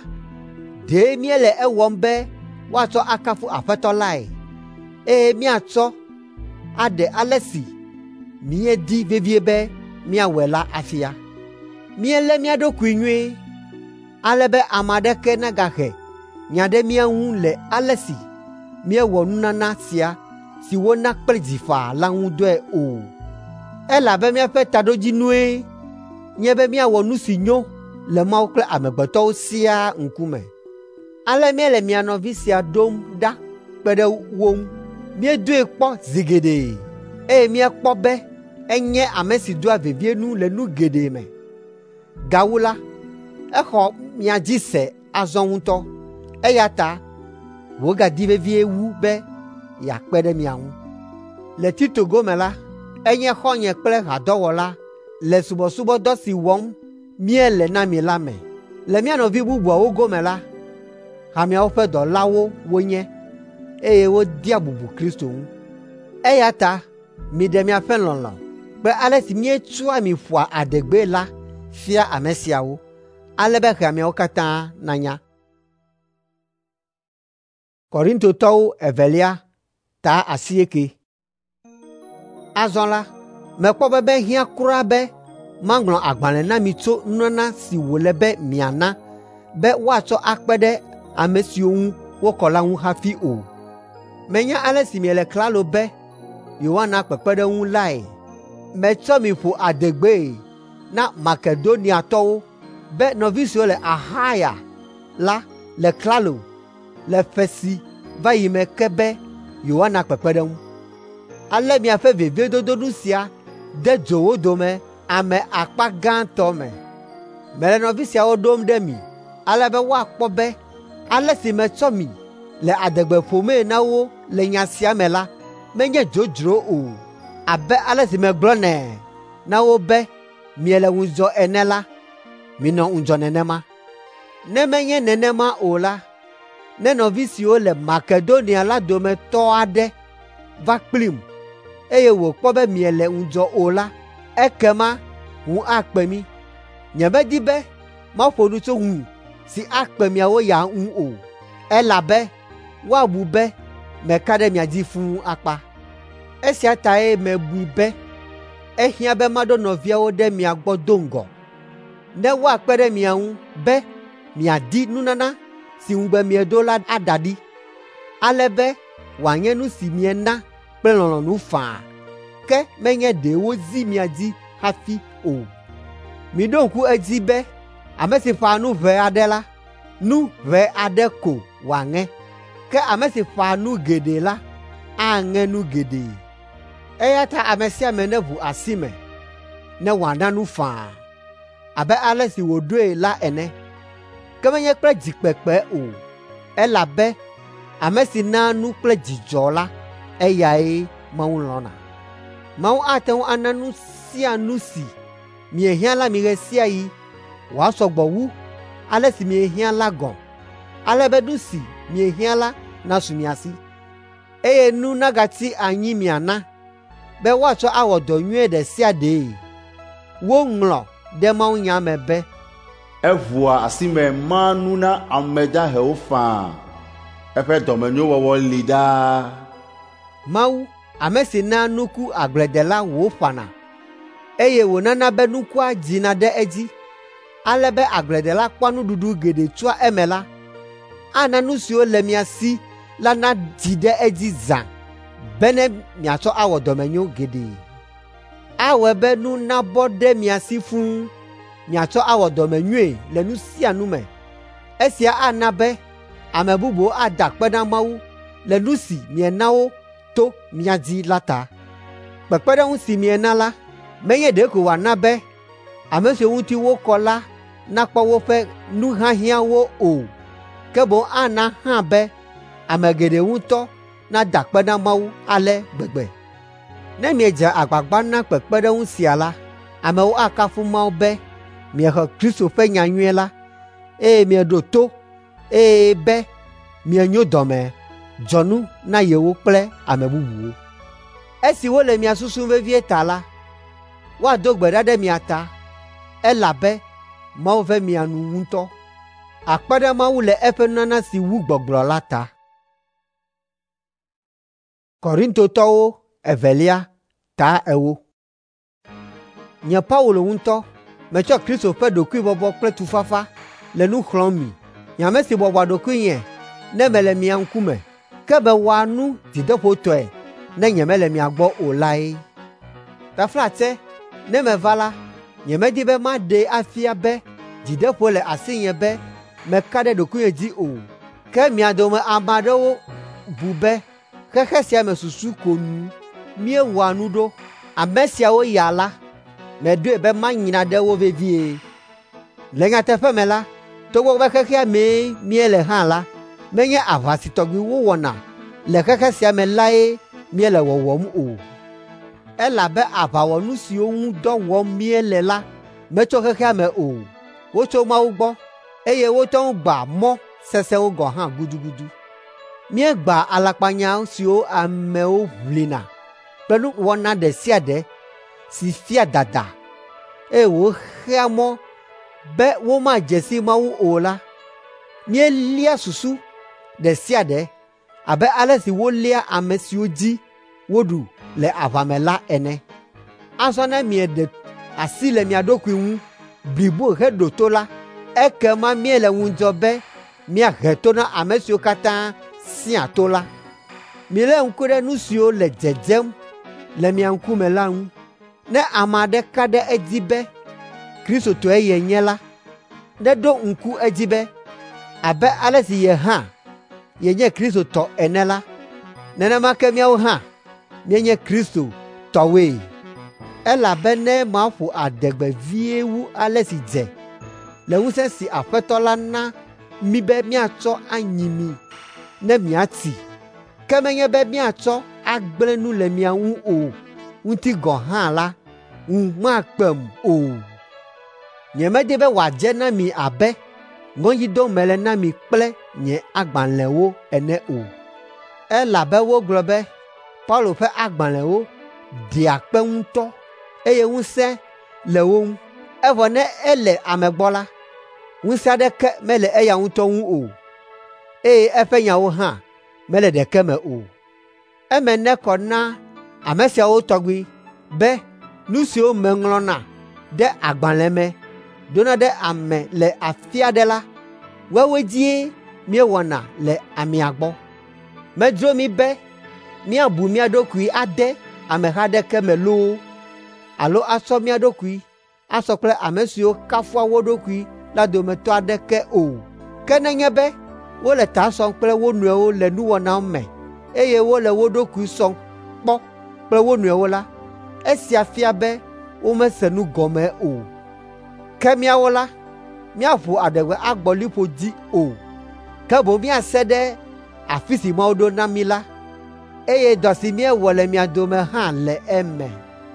ɖe míele ewɔm be woatsɔ akafu Aƒetɔ lae, eye míatsɔ aɖe ale si míedi vevie be míawɔe la afia. Míelé mía ɖokui nyuie, ale be ame aɖeke nagahe nya ɖe mía ŋu le ale si míewɔ nunana sia si wona kple dziƒa la ŋu dɔe o. Elabe míaƒe taɖodzinue nye be míawɔ nu si nyo le Mawu kple amegbetɔwo siaa ŋkume. Ale míele mia nɔvi sia ɖom ɖa kpe ɖe wo ŋu. Míedoe kpɔ zi geɖe, eye míekpɔ be enye ame si doa vevie nu le nu geɖe me. Gawu la, exɔ mia dzi se azɔ ŋutɔ, eya ta wògadi vevie wu be yeakpe ɖe mia ŋu. Le Tito gome la, enye xɔ̃nye kple hadɔwɔla le subɔsubɔdɔ si wɔm míele na mi la me. Le mía nɔvi bubuawo gome la, hamiawo ƒe dɔlawo wonye, eye wodia bubu Kristo ŋu. Eya ta miɖe miaƒe lɔlɔ̃ kple ale si míetsɔa mi ƒoa adegbe la fia ame siawo, ale be hamiawo katã nanya. Korintotɔwo evelia ta 9. Azɔ la, mekpɔ be hiã kura be maŋlɔ agbalẽ na mi tso nunana si wòle be miana be woatsɔ akpe ɖe ame siwo ŋu wokɔ la ŋu hafi o. Menya ale si miele klalo be yewoana kpekpeɖeŋu lae. Metsɔ mi ƒo adegbe na Makedoniatɔwo be nɔvi siwo le Ahaya la le klalo le ƒe si va yi me ke be yewoana kpekpeɖeŋu. Ale miaƒe veviedodo sia de dzo wo dome ame akpa gãtɔ me. Mele nɔvi siawo ɖom ɖe mi ale be woakpɔ be ale si metsɔ mi le adegbe ƒomee na wo le nya sia me la menye dzodzro o, abe ale si megblɔnɛ na wo be miele ŋudzɔ ene la, minɔ ŋudzɔ nenema. Ne menye nenema o la, ne nɔvi siwo le Makedonia la dometɔ aɖe va kplim eye wòkpɔ be miele ŋudzɔ o la, ekema ŋu akpe mi. Nyemedi be maƒo nu tso ŋu si akpe miawo ya ŋu o, elabe woabu be meka ɖe mia dzi fũu akpa. Esia tae mebui be ehiã be maɖo nɔviawo ɖe mia gbɔ do ŋgɔ, ne woakpe ɖe mia ŋu be miadi nunana si ŋugbe miedo la aɖaɖi, ale be wòanye nu si miena kple lɔlɔ̃nu faa, ke menye ɖe wozi mia dzi hafi o. Miɖo ŋku edzi be ame si ƒãa nu ʋɛ aɖe la, nu ʋɛ aɖe ko wòaŋe, ke ame si ƒãa nu geɖe la, aŋe nu geɖe. Eya ta ame sia ame neʋu asi me ne wòana nu faa, abe ale si wòɖoe la ene, ke menye kple dzikpekpe o, elabe ame si naa nu kple dzidzɔ la, eyae Mawu lɔ̃na. Mawu ate ŋu ana nu sia nu si miehiã la mi ɣe sia ɣi wòasɔ gbɔ wu ale si miehiã la gɔ̃, ale be nu si miehiã la nasu mia si, eye nu nagati anyi miana be woatsɔ awɔ dɔ nyuie ɖe sia ɖee. Woŋlɔ ɖe mawunya me be evua asime maa nu na ame dahewo faa, eƒe dɔmenyowɔwɔ li ɖaa. Mawu, ame si na nuku agbledela wòƒãna, eye wònana be nukua dzina ɖe edzi, ale be agbledela kpɔa nuɖuɖu geɖe tsoa eme la, ana nu siwo le mia si la nadzi ɖe edzi zã, be ne miatsɔ awɔ dɔmenyo geɖe. Awɔe be nu nabɔ ɖe mia si fũu, miatsɔ awɔ dɔmenyoe le nu sia nu me. Esia ana be ame bubuwo ada akpe na Mawu le nu si miena wo to mia dzi la ta. Kpekpeɖeŋu si miena la, menye ɖeko wòana be ame siwo ŋuti wokɔ la nakpɔ woƒe nu hiahiãwo o, ke boŋ ana hã be ame geɖe ŋutɔ nada akpe na Mawu ale gbegbe. Ne miedze agbagba na kpekpeɖeŋu sia la, amewo akafu Mawu be miexɔ Kristo ƒe nyanyuie la, eye mieɖo to, eye be mienyo dɔme dzɔnu na yewo kple ame bubuwo. Esi wole mia susum vevie ta la, woado gbe ɖa ɖe mia ta, elabe Mawu ve mia nu ŋutɔ. Akpe ɖe Mawu le eƒe nunana si wu gbɔgblɔ la ta. Korintotɔwo evelia ta ewo. Nye Paulo ŋutɔ metsɔ Kristo ƒe ɖokuibɔbɔ kple tufafa le nu xlɔ̃m mi. Nye ame si bɔbɔa ɖokuinye ne mele mia ŋkume, ke be wɔa nu dzideƒotɔe ne nyemele mia gbɔ o lae. Taflate, ne meva la, nyemedi be maɖee afia be dzideƒo le asinye be meka ɖe ɖokuinye dzi o, ke mia dome ame aɖewo bu be xexe sia me susu ko nu miewɔa nu ɖo. Ame siawo ya la, meɖoe be manyra ɖe wo vevie. Le nyateƒe me la, togbɔ be xexea mee miele hã la, menye aʋasi tɔgbi wowɔna le xexe sia me lae miele wɔwɔm o. Elabe aʋawɔnu siwo ŋu dɔ wɔm miele la metso xexea me o, wotso Mawu gbɔ, eye wote ŋu gba mɔ sesẽwo gɔ̃ hã gudugudu. Míegba alakpanya siwo amewo ʋlina kple nuwɔna ɖe sia ɖe si fia dada, eye wòxea mɔ be womadze si Mawu o la. Míelia susu ɖe sia ɖe abe ale si wolia ame siwo dzi woɖu le aʋa me la ene. azɔ ne mieɖe asi le mia ɖokui ŋu blibo heɖo to la, ekema miele ŋudzɔ be miahe to na ame siwo katã sia to la. Milé ŋku ɖe nu siwo le dzedzem le mia ŋkume la ŋu. Ne ame aɖe ka ɖe edzi be Kristo tɔe yenye la, neɖo ŋku edzi be abe ale si ye hã yenye Kristo tɔ ene la, nenema ke miawo hã mienye Kristo tɔwoe. Elabe ne maƒo adegbe vie wu ale si dze le ŋusẽ si Aƒetɔ la na mi be miatsɔ anyi mi ne miatsi, ke menye be miatsɔ agblẽ nu le mia ŋu o ŋuti gɔ̃ hã la, ŋu makpem o. Nyemedi be wòadze na mi abe ŋɔdzi dom mele na mi kple nye agbalẽwo ene o. Elabe wogblɔ be Paulo ƒe agbalẽwo ɖea kpe ŋutɔ, eye ŋusẽ le wo ŋu. Evɔ ne ele ame gbɔ la, ŋusẽ aɖeke mele eya ŋutɔ ŋu o, eye eƒe nyawo hã mele ɖeke me o. Eme nekɔ na ame siawo tɔgbi be nu siwo meŋlɔna ɖe agbalẽ me dona ɖe ame le afi aɖe la, woawoe dzie míewɔna le amea gbɔ. Medzro mi be míabu mía ɖokui ade ameha aɖeke me loo, alo asɔ mía ɖokui asɔ kple ame siwo kafua wo ɖokui la dometɔ aɖeke o. Ke nenye be wole ta sɔm kple wo nɔewo le nuwɔnawo me, eye wole wo ɖokui sɔm kpɔ kple wo nɔewo la, esia fia be womese nu gɔme o. Ke míawo la, míaƒo adegbe agbɔ liƒo dzi o, ke boŋ míase ɖe afi si Mawu ɖo na mí la, eye dɔ si míewɔ le mia dome hã le eme.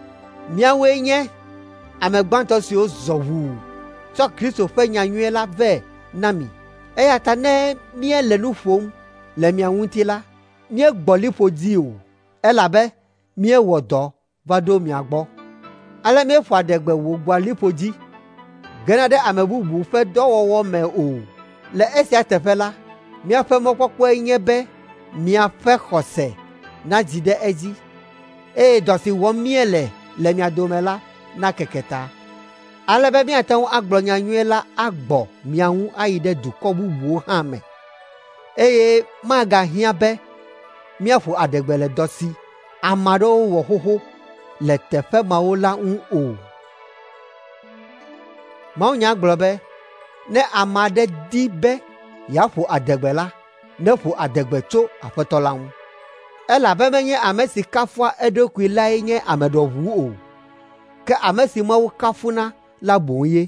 Míawoe nye ame gbãtɔ siwo zɔ ʋuu tsɔ Kristo ƒe nyanyuie la vɛ na mi. Eya ta ne míele nu ƒom le mia ŋuti la, míegbɔ liƒo dzi o, elabe míewɔ dɔ va ɖo mia gbɔ. Ale míeƒo adegbe wògbɔa liƒo dzi, gena ɖe ame bubu ƒe dɔwɔwɔ me o. Le esia teƒe la, míaƒe mɔkpɔkpɔe nye be miaƒe xɔse nadzi ɖe edzi, eye dɔ si wɔm míele le mia dome la nakeke ta, ale be míate ŋu agblɔ nyanyuie la agbɔ mia ŋu ayi ɖe dukɔ bubuwo hã me, eye magahiã be míaƒo adegbe le dɔ si ame aɖewo wɔ xoxo le teƒe mawo la ŋu o. Mawunya gblɔ be ne ame aɖe di be yeaƒo adegbe la, neƒo adegbe tso Aƒetɔ la ŋu, elabe menye ame si kafua eɖokui lae nye ame ɖɔʋu o, ke ame si Mawu kafuna la boŋ ye.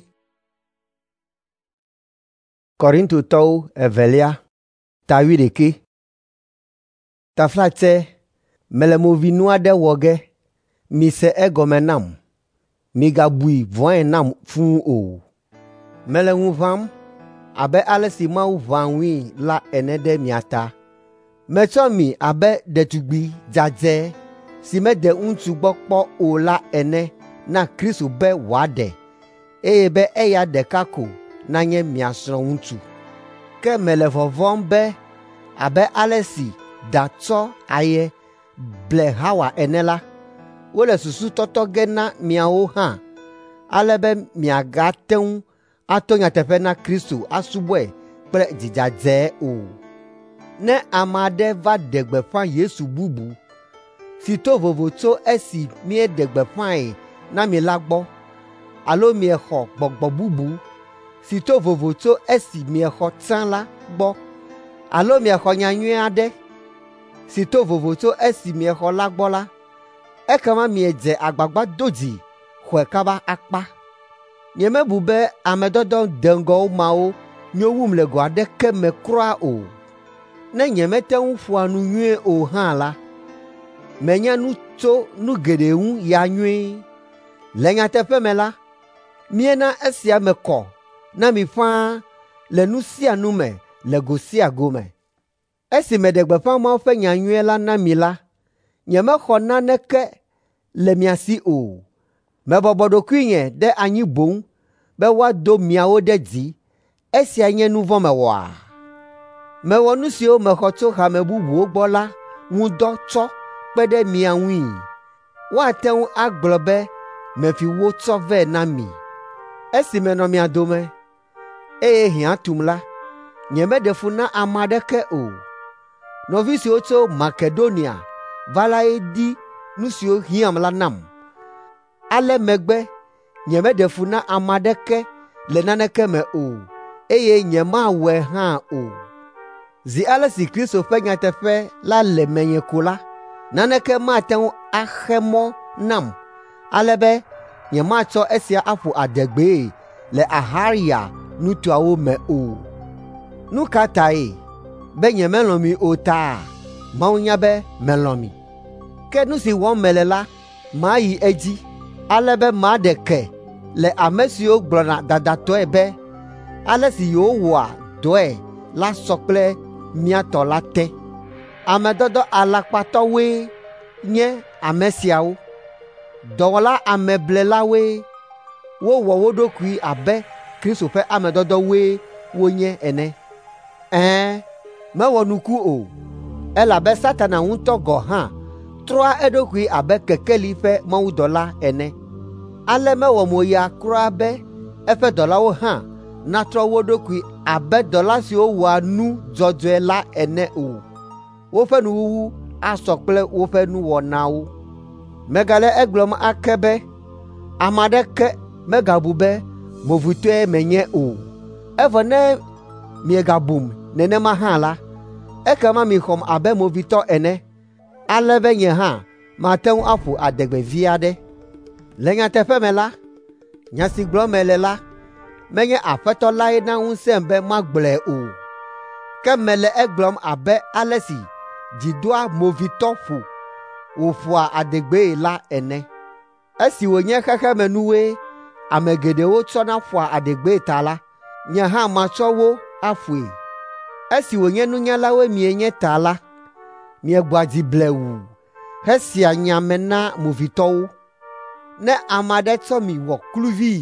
Korintotɔwo evelia tawi ɖeke. Taflatse, mele movinu aɖe wɔ ge, mise egɔme nam, migabui vɔ̃e nam fũu o. Mele ŋu ʋãm abe ale si Mawu ʋã ŋui la ene ɖe mia ta. Metsɔ mi abe ɖetugbi dzadze si meɖe ŋutsu gbɔ kpɔ o la ene na Kristo be wòaɖe, eye be eya ɖeka ko nanye mia srɔ̃ŋutsu. Ke mele vɔvɔ̃m be abe ale si da tsɔ aye ble Hawa ene la, wole susu tɔtɔ ge na miawo hã, ale be miagate ŋu ato nyateƒe na Kristo asubɔe kple dzidzadze o. Ne ame aɖe va ɖe gbeƒã Yesu bubu si to vovo tso esi míeɖe gbeƒãe na mi la gbɔ, alo miexɔ gbɔgbɔ bubu si to vovo tso esi miexɔ tsã la gbɔ, alo miexɔ nyanyuie aɖe si to vovo tso esi miexɔ la gbɔ la, ekema miedze agbagba do dzi xɔe kaba akpa. Nyemebu be ame dɔdɔ deŋgɔwo mawo nyo wum le go aɖeke me kura o. Ne nyemete ŋu ƒoa nu nyuie o hã la, menye nu tso nu geɖe ŋu ya nyuie. Le nyateƒe me la, miena esia me kɔ na mi ƒãa le nu sia nu me le go sia go me. Esi meɖe gbeƒã Mawu ƒe nyanyuie la na mi la, nyemexɔ naneke le mia si o. Mebɔbɔ ɖokuinye ɖe anyi boŋ be woado miawo ɖe dzi. Esia nye nu vɔ̃ mewɔa? Mewɔ nu siwo mexɔ tso hame bubuwo gbɔ la ŋu dɔ tsɔ kpe ɖe mia ŋui. Woate ŋu agblɔ be mefi wo tsɔ vɛ na mi. Esi menɔ mia dome, eye hiã tum la, nyemeɖe fu na ame aɖeke o. Nɔvi siwo tso Makedonia va la ye di nu siwo hiãm la nam. Ale megbe nyemeɖe fu na ame aɖeke le naneke me o, eye nyemawɔe hã o. Zi ale si Kristo ƒe nyateƒe la le menye ko la, naneke mate ŋu axe mɔ nam, ale be nyematsɔ esia aƒo adegbee le Aharia nutoawo me o. Nu ka tae? Be nyemelɔ̃ mi o taa? Mawu nya be melɔ̃ mi. Ke nu si wɔm mele la, mayi edzi, ale be maɖe ke le ame siwo gblɔna dadatɔe be ale si yewowɔa dɔe la sɔ kple mía tɔ la te. Ame dɔdɔ alakpatɔwoe nye ame siawo. Dɔwɔla ameblelawoe, wowɔ wo ɖokui abe Kristo ƒe ame dɔdɔwoe wonye ene. Mewɔ nuku o, elabe Satana ŋutɔ gɔ̃ hã trɔa eɖokui abe kekeli ƒe mawudɔla ene. Ale mewɔ moya kura be eƒe dɔlawo hã natrɔ wo ɖokui abe dɔla siwo wɔa nu dzɔdzɔe la ene o. Woƒe nuwuwu asɔ kple woƒe nuwɔnawo. Megale egblɔm ake be ame aɖeke megabu be movitɔe menye o. Evɔ ne miegabum nenema hã la, ekema mixɔm abe movitɔ ene, ale be nye hã mate ŋu aƒo adegbe vi aɖe. Le nyateƒe me la, nya si gblɔm mele la, menye Aƒetɔ lae na ŋusẽm be magblɔe o, ke mele egblɔm abe ale si dzidoa movitɔ ƒo wòƒoa adegbee la ene. Esi wònye xexemenuwoe ame geɖewo tsɔna ƒoa adegbee ta la, nye hã matsɔ wo aƒoe. Esi wònye nunyalawoe mienye ta la, miegbɔa dzi blewu hesia nya me na movitɔwo. Ne ame aɖe tsɔ mi wɔ kluvi,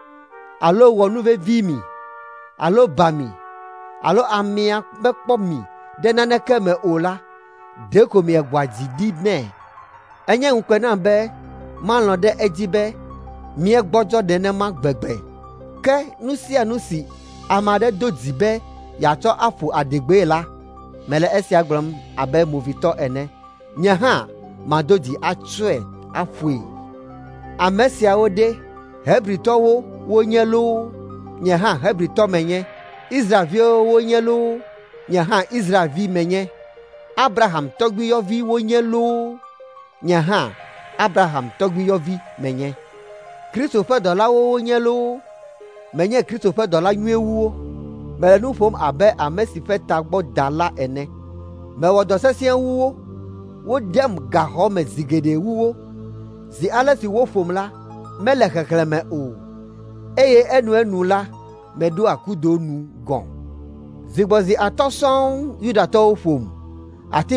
alo wɔ nu vevi mi, alo ba mi, alo amea mekpɔ mi ɖe naneke me o la, ɖeko miegbɔa dzi ɖi nɛ. Enye ŋukpe nam be malɔ̃ ɖe edzi be miegbɔdzɔ nenema gbegbe. Ke nu sia nu si ame aɖe do dzi be yeatsɔ aƒo adegbee la, mele esia gblɔm abe movitɔ ene. Nye hã mado dzi atsɔe aƒoe. Ame siawo ɖe Hebritɔwo wonye loo, nye hã Hebritɔ menye. Israelviwo wonye loo, nye hã Israelvi menye. Abraham tɔgbuiyɔvi wonye loo, nye hã Abraham tɔgbuiyɔvi menye. Kristo ƒe dɔlawo wonye loo, menye Kristo ƒe dɔla nyuiewuwo. Mele nu ƒom abe ame si ƒe tagbɔ da la ene. Mewɔ dɔ sesẽ wuwo, wodem gaxɔ me zi geɖe wuwo. Zi ale si woƒom la, mele xexlẽme o, eye enu la, meɖoa kudo nu gɔ̃. Zigbɔzi 5 sɔŋ Yudatɔwo ƒom, ati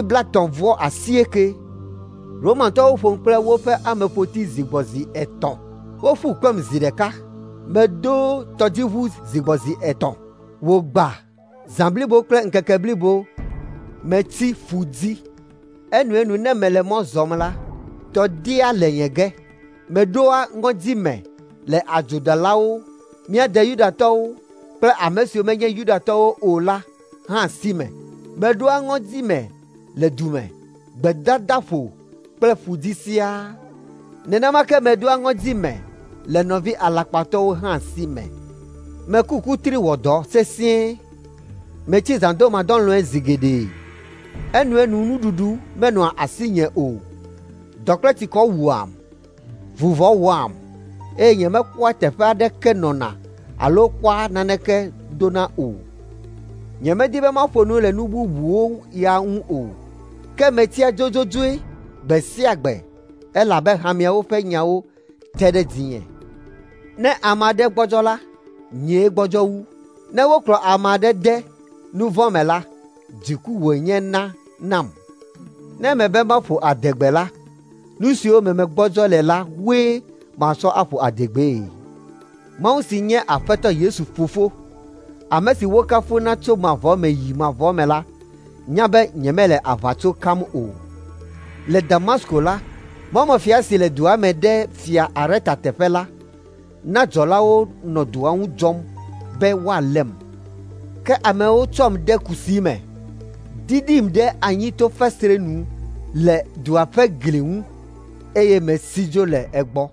39. Romantɔwo ƒom kple woƒe ameƒoti zigbɔzi 3. Woƒu kpem zi ɖeka. Medo tɔdziʋu zigbɔzi 3. Wògba zã blibo kple ŋkeke blibo, metsi fu dzi. Enu ne mele mɔ zɔm la, tɔdia le nye ge. Meɖoa ŋɔdzi me le adzodalawo, míade Yudatɔwo kple ame siwo menye Yudatɔwo o la hã si me. Meɖoa ŋɔdzi me le du me, gbedadaƒo kple fudi siaa. Nenema ke meɖoa ŋɔdzi me le nɔvi alakpatɔwo hã si me. Meku kutri wɔ dɔ sesĩe. Metsi zãdomadɔlɔ̃e zi geɖe. Enu nuɖuɖu menɔa asinye o. Dɔkplẽtsikɔ wuam, vuvɔ wɔam, eye nyemekpɔa teƒe aɖeke nɔna alo kpɔa naneke dona o. Nyemedi be maƒo nu le nu bubuwo ya ŋu o, ke metia dzodzoe gbe sia gbe, elabe hamiawo ƒe nyawo te ɖe dzinye. Ne ame aɖe gbɔdzɔ la, nyee gbɔdzɔ wu. Ne wokplɔ ame aɖe de nu vɔ̃ me la, dziku wònye nam. Ne mebe maƒo adegbe la, nu siwo megbɔdzɔ le la woe matsɔ aƒo adegbee. Mawu si nye Aƒetɔ Yesu Fofo, ame si wokafuna tso mavɔ me yi mavɔ me la, nya be nyemele aʋatso kam o. Le Damasko la, Mɔmefia si le dua me ɖe fia Areta teƒe la, na dzɔlawo nɔ dua ŋu dzɔm be woalém. Ke amewo tsɔm de kusi me, didim ɖe anyi to fesre nu le dua ƒe gli ŋu, eye mesi dzo le egbɔ.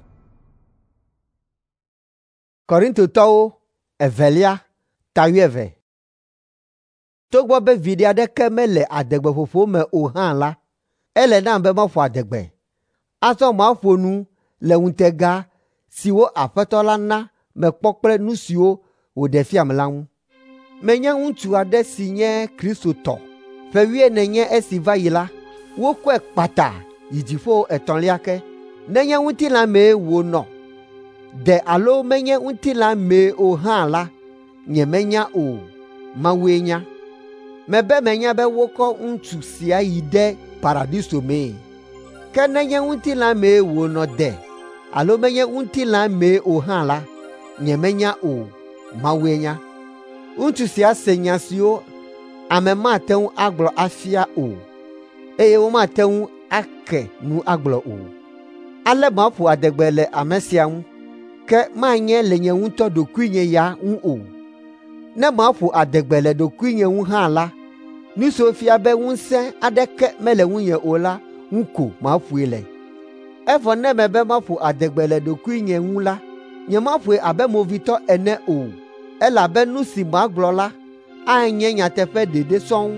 Korintotɔwo evelia tawieve. Togbɔ be viɖe aɖeke mele adegbeƒoƒo me o hã la, ele nam be maƒo adegbe. Azɔ maƒo nu le ŋutega siwo Aƒetɔ la na mekpɔ kple nu siwo wòɖe fiam la ŋu. Menye ŋutsu aɖe si nye Kristotɔ. Ƒe 14 nye esi va yi la, wokɔe kpata yi dziƒo 3 ke. Nenye ŋutilã mee wònɔ, de alo menye ŋutilã mee o hã la, nyemenya o, Mawue nya. Mebe menya be wokɔ ŋutsu sia yi ɖe paradiso mee. Ke nenye ŋutilã mee wònɔ de, alo menye ŋutilã mee o hã la, nyemenya o, Mawue nya. Ŋutsu sia se nya siwo ame mate ŋu agblɔ afia o, eye womate ŋu ake nu agblɔ o. Ale maƒo adegbe le ame sia ŋu, ke manye le nye ŋutɔ ɖokuinye ya ŋu o. Ne maƒo adegbe le ɖokuinye ŋu hã la, nu siwo fia be ŋusẽ aɖeke mele ŋunye o la ŋu ko maƒoe le. Evɔ ne mebe maƒo adegbe le ɖokuinye ŋu la, nyemaƒoe abe movitɔ ene o, elabe nu si magblɔ la anye nyateƒe ɖeɖe sɔŋ.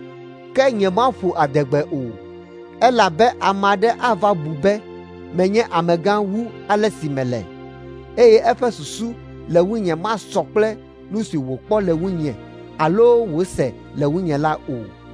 Ke nyemaƒo adegbe o, elabe ame aɖe ava bu be menye amegã wu ale si mele, eye eƒe susu le ŋunye masɔ kple nu si wòkpɔ le ŋunye alo wòse le ŋunye la o.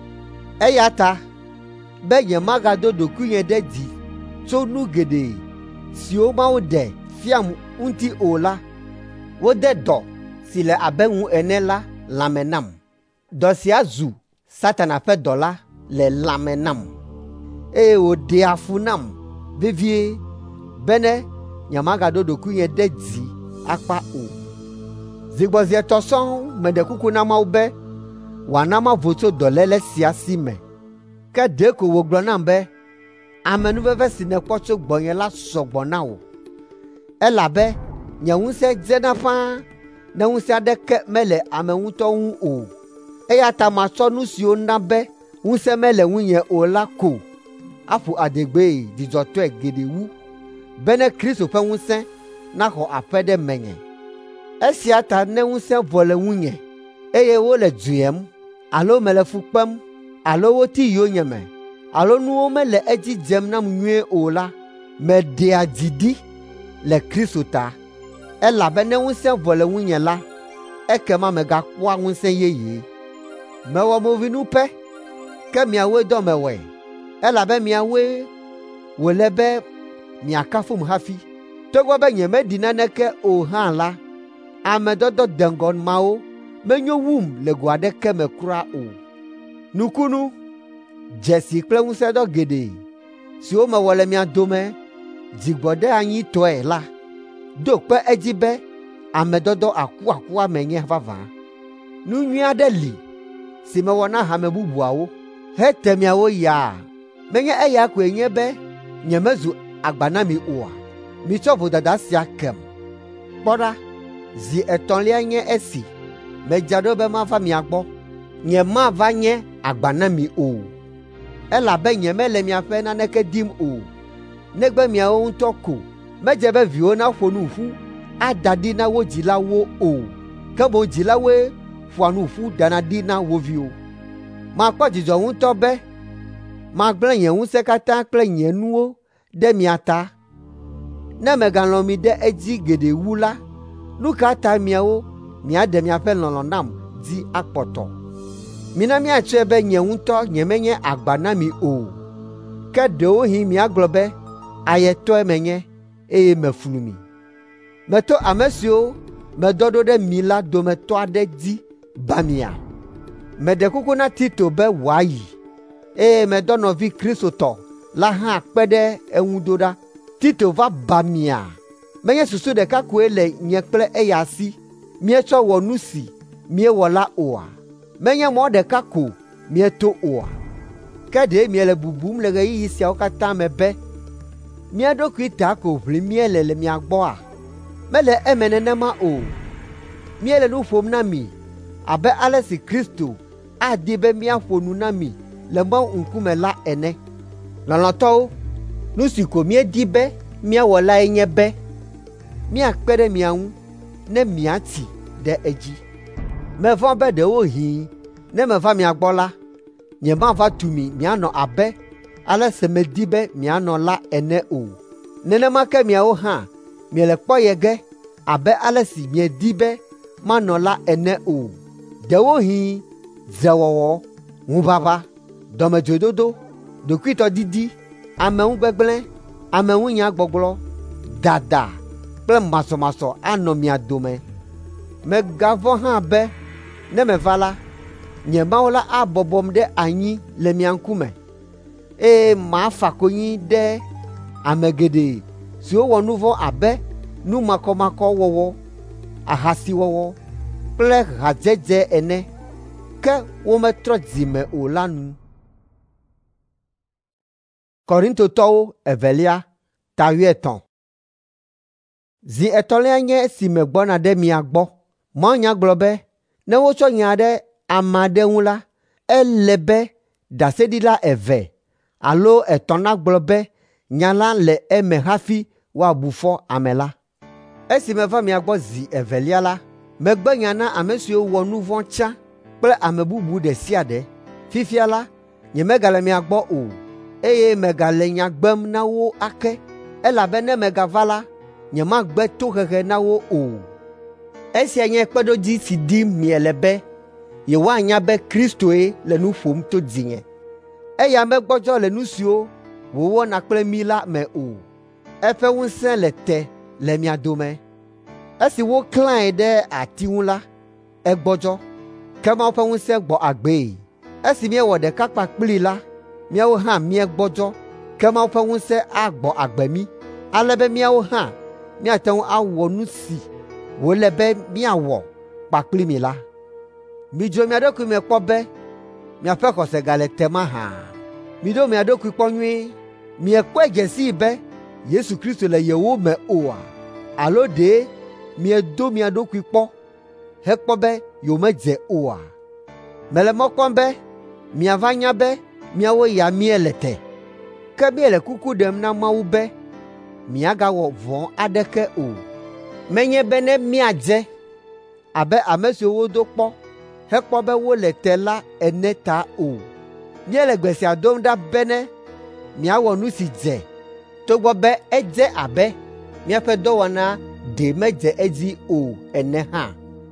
Eya ta, be nyemagado ɖokuinye ɖe dzi tso nu geɖe siwo Mawu ɖe fiam ŋuti o la, wode dɔ si le abe ŋu ene la lãme nam. Dɔ sia zu Satana ƒe dɔ la le lãme nam, eye wòɖea fu nam vevie bene nyemagaɖo ɖokuinye ɖe dzi akpa o. Zigbɔzietɔ sɔŋ meɖe kuku na Mawu be wòana mavo tso dɔléle sia si me. Ke ɖeko wògblɔ nam be amenuveve si nèkpɔ tso gbɔnye la sɔgbɔ na wò, elabe nye ŋusẽ dzena ƒãa ne ŋusẽ aɖeke mele ame ŋutɔ ŋu o. Eya ta matsɔ nu siwo na be ŋusẽ mele ŋunye o la ko aƒo adegbee dzidzɔtɔe geɖe wu, bene Kristo ƒe ŋusẽ naxɔ aƒe ɖe menye. Esia ta ne ŋusẽ vɔ le ŋunye, eye wole dzuyem, alo mele fu kpem, alo woti yonyeme, alo nuwo mele edzi dzem nam nyuie o la, meɖea dzi ɖi le Kristo ta. Elabe ne ŋusẽ vɔ le ŋunye la, ekema megakpɔa ŋusẽ yeye. Mewɔ movinu pe, ke miawoe dɔ mewɔe, elabe miawoe wòle be miakafum hafi. Togbɔ be nyemeɖi naneke o hã la, ame dɔdɔ deŋgɔ mawo menyo wum le go aɖeke me kura o. Nukunu, dzesi kple ŋusẽdɔ geɖe siwo mewɔ le mia dome dzigbɔɖe anyi tɔe la, do kpe edzi be ame dɔdɔ akuakua menye vavã. Nu nyui aɖe li si mewɔ na hame bubuawo, hete miawo yaa. Menye eya koe nye be nyemezu agba na mi oa? Mitsɔ vodada sia kem. Kpɔ ɖa, zi 3 nye esi medza ɖo be mava mia gbɔ. Nyemava nye agba na mi o, elabe nyemele miaƒe naneke dim o, negbe miawo ŋutɔ ko medze be viwo naƒo nu ƒu ada ɖi na wo dzilawo o, ke boŋ dzilawoe ƒoa nu ƒu dana ɖi na wo viwo. Makpɔ dzidzɔ ŋutɔ be magblẽ nye ŋusẽ katã kple nye nuwo ɖe mia ta. Ne megalɔ̃ mi ɖe edzi geɖe wu la, nu ka ta miawo miaɖe miaƒe lɔlɔ̃ nam dzi akpɔtɔ? Mina miatsɔe be nye ŋutɔ nyemenye agba na mi o, ke ɖewohĩ miagblɔ be ayetɔe menye, eye meflu mi. Meto ame siwo medɔ ɖo ɖe mi la dometɔ aɖe dzi ba mia. Meɖe kuku na Tito be wòayi, eye medɔ nɔvi Kristotɔ la hã kpe ɖe eŋu do ɖa. Tito va ba mia. Menye susu ɖeka koe le nye kple eya si mietsɔ wɔ nu si miewɔ la oa? Menye mɔ ɖeka ko mieto oa? Ke ɖe miele bubum le ɣeyiɣi siawo katã me be mia ɖokui ta ko ʋli miele le mia gbɔa? Mele eme nenema o. Miele nu ƒom na mi abe ale si Kristo adi be miaƒo nu na mi le Mawu ŋkume la ene. Lɔlɔ̃tɔwo, nu si ko miedi be miawɔ lae nye be miakpe ɖe mia ŋu ne miatsi ɖe edzi. Mevɔ̃ be ɖewohĩ ne meva mia gbɔ la, nyemava tu mi mianɔ abe ale si medi be mianɔ la ene o. Nenema ke miawo hã miele kpɔ ye ge abe ale si miedi be manɔ la ene o. Ɖewohĩ dzewɔwɔ, ŋuʋaʋã, dɔmedzoedodo, ɖokuitɔdidi, ameŋugbegblẽ, ameŋunyagbɔgblɔ, dada kple masɔmasɔ anɔ mia dome. Megavɔ̃ hã be ne meva la, nye Mawu la abɔbɔm ɖe anyi le mia ŋkume, eye mafa konyi ɖe ame geɖe siwo wɔ nu vɔ̃ abe nu makɔmakɔ wɔwɔ, ahasiwɔwɔ kple hadzedze ene, ke wometrɔ dzi me o la nu. Korintotɔwo evelia, tawietɔ̃. Zi etɔ̃lia nye esi megbɔna ɖe mia gbɔ. Mawunya gblɔ be ne wotsɔ nya ɖe ame aɖe ŋu la, ele be ɖaseɖila eve alo etɔ̃ nagblɔ be nya la le eme hafi woabu fɔ ame la. Esi meva mia gbɔ zi evelia la, megbe nya na ame siwo wɔ nu vɔ̃ tsã kple ame bubu ɖe sia ɖe. Fifia la, nyemegale mia gbɔ o, eye megale nya gbem na wo ake, elabena ne megava la, nyemagbe tohehe na wo o. Esia nye kpeɖodzi si dim miele be yewoanya be Kristoe le nu ƒom to dzinye. Eya megbɔdzɔ le nu siwo wòwɔna kple mi la me o. Eƒe ŋusẽ le te le mia dome. Esi woklãe ɖe ati ŋu la, egbɔdzɔ, ke Mawu ƒe ŋusẽ gbɔ agbee. Esi miewɔ ɖekakpa kplii la, miawo hã miegbɔdzɔ, ke Mawu ƒe ŋusẽ agbɔ agbe mi, ale be miawo hã miate ŋu awɔ nu si wòle be miawɔ kpakpli mi la. Midzro mia ɖokui me kpɔ be miaƒe xɔse gale te mahã. Miɖo mia ɖokui kpɔ nyuie. Miekpɔe dze sii be Yesu Kristo le yewo me oa? Alo ɖe miedo mia ɖokui kpɔ hekpɔ be yewomedze oa? Mele mɔ kpɔm be miava nya be miawo ya miele te, ke miele kuku ɖem na Mawu be miagawɔ vɔ̃ aɖeke o. Menye be ne miadze abe ame siwo wodo kpɔ hekpɔ be wole te la ene ta o. Míele gbe sia dom ɖa be ne miawɔ nu si dze, togbɔ be edze abe míaƒe dɔwɔna ɖe medze edzi o ene hã.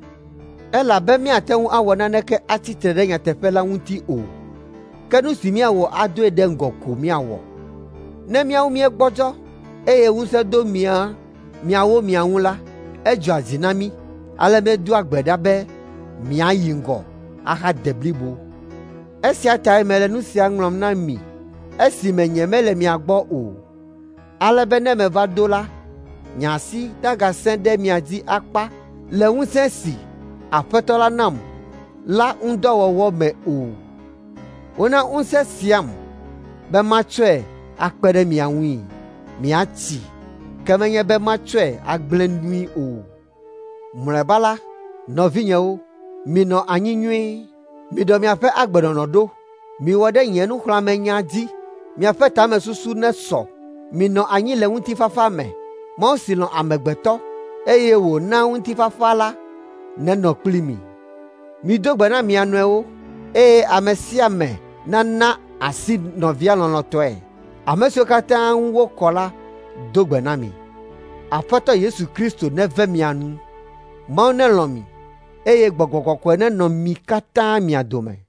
Elabe míate ŋu awɔ naneke atsitre ɖe nyateƒe la ŋuti o, ke nu si míawɔ adoe ɖe ŋgɔ ko míawɔ. Ne míawo míegbɔdzɔ, eye ŋusẽ do miawo mia ŋu la, edzɔa dzi na mí, ale míedoa gbe ɖa be míayi ŋgɔ axade blibo. Esia tae mele nu sia ŋlɔm na mi esime nyemele mia gbɔ o, ale be ne meva do la, nye asi nagasẽ ɖe mia dzi akpa le ŋusẽ si Aƒetɔ la nam la ŋudɔwɔwɔ me o. Wona ŋusẽ siam be matsɔe akpe ɖe mia ŋui, miatsi, ke menye be matsɔe agblẽ nui o. Mlɔeba la, nɔvinyewo, minɔ anyi nyuie. Miɖɔ miaƒe agbenɔnɔ ɖo. Miwɔ ɖe nye nuxlɔ̃amenya dzi. Miaƒe tamesusu nesɔ. Minɔ anyi le ŋutifafa me. Mawu si lɔ̃ amegbetɔ, eye wòna ŋutifafa la nenɔ kpli mi. Mido gbe na mia nɔewo, eye ame sia ame nana asi nɔvia lɔlɔ̃tɔe. Ame siwo katã ŋu wokɔ la do gbe na mi. Aƒetɔ Yesu Kristo neve mia nu. Mawu nelɔ̃ mi, eye Gbɔgbɔ Kɔkɔe nenɔ mi katã mia dome.